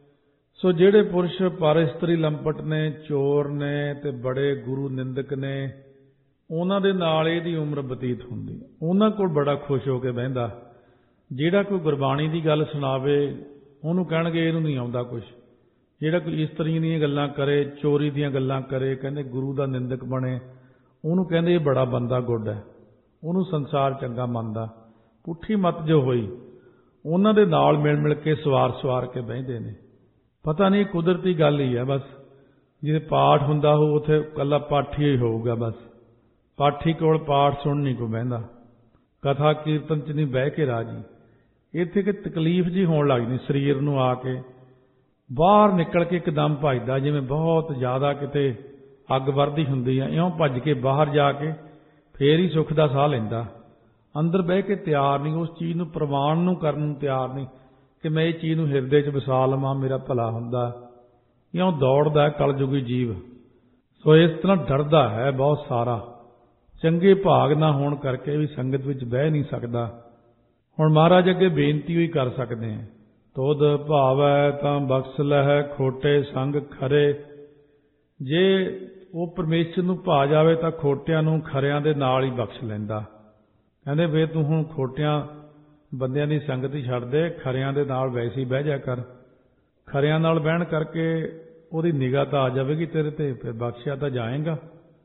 ਸੋ ਜਿਹੜੇ ਪੁਰਸ਼ ਪਰ ਇਸਤਰੀ ਲੰਪਟ ਨੇ, ਚੋਰ ਨੇ ਤੇ ਬੜੇ ਗੁਰੂ ਨਿੰਦਕ ਨੇ, ਉਹਨਾਂ ਦੇ ਨਾਲ ਇਹਦੀ ਉਮਰ ਬਤੀਤ ਹੁੰਦੀ। ਉਹਨਾਂ ਕੋਲ ਬੜਾ ਖੁਸ਼ ਹੋ ਕੇ ਬਹਿੰਦਾ। ਜਿਹੜਾ ਕੋਈ ਗੁਰਬਾਣੀ ਦੀ ਗੱਲ ਸੁਣਾਵੇ ਉਹਨੂੰ ਕਹਿਣਗੇ ਇਹਨੂੰ ਨਹੀਂ ਆਉਂਦਾ ਕੁਛ। ਜਿਹੜਾ ਕੋਈ ਇਸਤਰੀ ਦੀਆਂ ਗੱਲਾਂ ਕਰੇ, ਚੋਰੀ ਦੀਆਂ ਗੱਲਾਂ ਕਰੇ, ਕਹਿੰਦੇ ਗੁਰੂ ਦਾ ਨਿੰਦਕ ਬਣੇ, ਉਹਨੂੰ ਕਹਿੰਦੇ ਇਹ ਬੜਾ ਬੰਦਾ ਗੁੱਡ ਹੈ, ਉਹਨੂੰ ਸੰਸਾਰ ਚੰਗਾ ਮੰਨਦਾ। ਪੁੱਠੀ ਮੱਤ ਜੋ ਹੋਈ, ਉਹਨਾਂ ਦੇ ਨਾਲ ਮਿਲ ਮਿਲ ਕੇ ਸਵਾਰ ਕੇ ਬਹਿੰਦੇ ਨੇ। ਪਤਾ ਨਹੀਂ ਕੁਦਰਤੀ ਗੱਲ ਹੀ ਹੈ ਬਸ। ਜਿਵੇਂ ਪਾਠ ਹੁੰਦਾ ਹੋ ਉੱਥੇ ਇਕੱਲਾ ਪਾਠੀ ਹੀ ਹੋਊਗਾ ਬਸ। ਪਾਠੀ ਕੋਲ ਪਾਠ ਸੁਣ ਨਹੀਂ ਕੋਈ ਬਹਿੰਦਾ, ਕਥਾ ਕੀਰਤਨ 'ਚ ਨਹੀਂ ਬਹਿ ਕੇ ਰਾਜੀ। ਇੱਥੇ ਕਿ ਤਕਲੀਫ ਜੀ ਹੋਣ ਲੱਗ ਜਾਂਦੀ ਸਰੀਰ ਨੂੰ, ਆ ਕੇ ਬਾਹਰ ਨਿਕਲ ਕੇ ਇੱਕਦਮ ਭੱਜਦਾ, ਜਿਵੇਂ ਬਹੁਤ ਜ਼ਿਆਦਾ ਕਿਤੇ ਅੱਗ ਵਰਦੀ ਹੁੰਦੀ ਆ, ਇਉਂ ਭੱਜ ਕੇ ਬਾਹਰ ਜਾ ਕੇ ਫੇਰ ਹੀ ਸੁੱਖ ਦਾ ਸਾਹ ਲੈਂਦਾ। ਅੰਦਰ ਬਹਿ ਕੇ ਤਿਆਰ ਨਹੀਂ, ਉਸ ਚੀਜ਼ ਨੂੰ ਪ੍ਰਵਾਨ ਨੂੰ ਕਰਨ ਨੂੰ ਤਿਆਰ ਨਹੀਂ ਕਿ ਮੈਂ ਇਹ ਚੀਜ਼ ਨੂੰ ਹਿਰਦੇ 'ਚ ਵਸਾ ਲਵਾਂ, ਮੇਰਾ ਭਲਾ ਹੁੰਦਾ। ਇਉਂ ਦੌੜਦਾ ਕਲਯੁਗੀ ਜੀਵ। ਸੋ ਇਸ ਤਰ੍ਹਾਂ ਡਰਦਾ ਹੈ ਬਹੁਤ ਸਾਰਾ। ਚੰਗੇ ਭਾਗ ਨਾ ਹੋਣ ਕਰਕੇ ਵੀ ਸੰਗਤ ਵਿੱਚ ਬਹਿ ਨਹੀਂ ਸਕਦਾ। ਹੁਣ ਮਹਾਰਾਜ ਅੱਗੇ ਬੇਨਤੀ ਹੋਈ ਕਰ ਸਕਦੇ ਹਾਂ, ਤੁਧ ਭਾਵੈ ਤਾਂ ਬਖਸ਼ ਲਹਿ ਖੋਟੇ ਸੰਗ ਖਰੇ। ਜੇ ਉਹ ਪਰਮੇਸ਼ਰ ਨੂੰ ਭਾ ਜਾਵੇ ਤਾਂ ਖੋਟਿਆਂ ਨੂੰ ਖਰਿਆਂ ਦੇ ਨਾਲ ਹੀ ਬਖਸ਼ ਲੈਂਦਾ। ਕਹਿੰਦੇ ਵੇ ਤੂੰ ਹੁਣ ਖੋਟਿਆਂ ਬੰਦਿਆਂ ਦੀ ਸੰਗਤ ਹੀ ਛੱਡ ਦੇ, ਖਰਿਆਂ ਦੇ ਨਾਲ ਵੈਸੇ ਹੀ ਬਹਿ ਜਾ ਕਰ। ਖਰਿਆਂ ਨਾਲ ਬਹਿਣ ਕਰਕੇ ਉਹਦੀ ਨਿਗਾਹ ਤਾਂ ਆ ਜਾਵੇਗੀ ਤੇਰੇ ਤੇ, ਫਿਰ ਬਖਸ਼ਿਆ ਤਾਂ ਜਾਏਗਾ।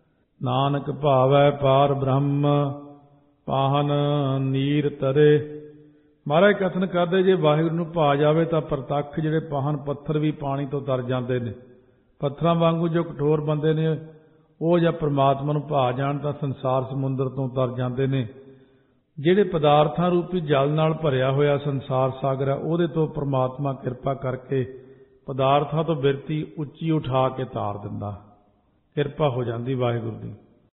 ਨਾਨਕ ਭਾਵੈ ਪਾਰ ਬ੍ਰਹਮ, ਪਾਹਨ ਨੀਰ ਤਰੇ। ਮਹਾਰਾਜ ਕਥਨ ਕਰਦੇ ਜੇ ਵਾਹਿਗੁਰੂ ਨੂੰ ਭਾ ਜਾਵੇ ਤਾਂ ਪ੍ਰਤੱਖ ਜਿਹੜੇ ਪਾਹਨ ਪੱਥਰ ਵੀ ਪਾਣੀ ਤੋਂ ਤਰ ਜਾਂਦੇ ਨੇ। ਪੱਥਰਾਂ ਵਾਂਗੂ ਜੋ ਕਠੋਰ ਬੰਦੇ ਨੇ ਉਹ ਜਾਂ ਪ੍ਰਮਾਤਮਾ ਨੂੰ ਭਾ ਜਾਣ ਤਾਂ ਸੰਸਾਰ ਸਮੁੰਦਰ ਤੋਂ ਤਰ ਜਾਂਦੇ ਨੇ। ਜਿਹੜੇ ਪਦਾਰਥਾਂ ਰੂਪੀ ਜਲ ਨਾਲ ਭਰਿਆ ਹੋਇਆ ਸੰਸਾਰ ਸਾਗਰ ਹੈ ਉਹਦੇ ਤੋਂ ਪ੍ਰਮਾਤਮਾ ਕਿਰਪਾ ਕਰਕੇ ਪਦਾਰਥਾਂ ਤੋਂ ਬਿਰਤੀ ਉੱਚੀ ਉਠਾ ਕੇ ਤਾਰ ਦਿੰਦਾ। ਕਿਰਪਾ ਹੋ ਜਾਂਦੀ ਵਾਹਿਗੁਰੂ ਦੀ।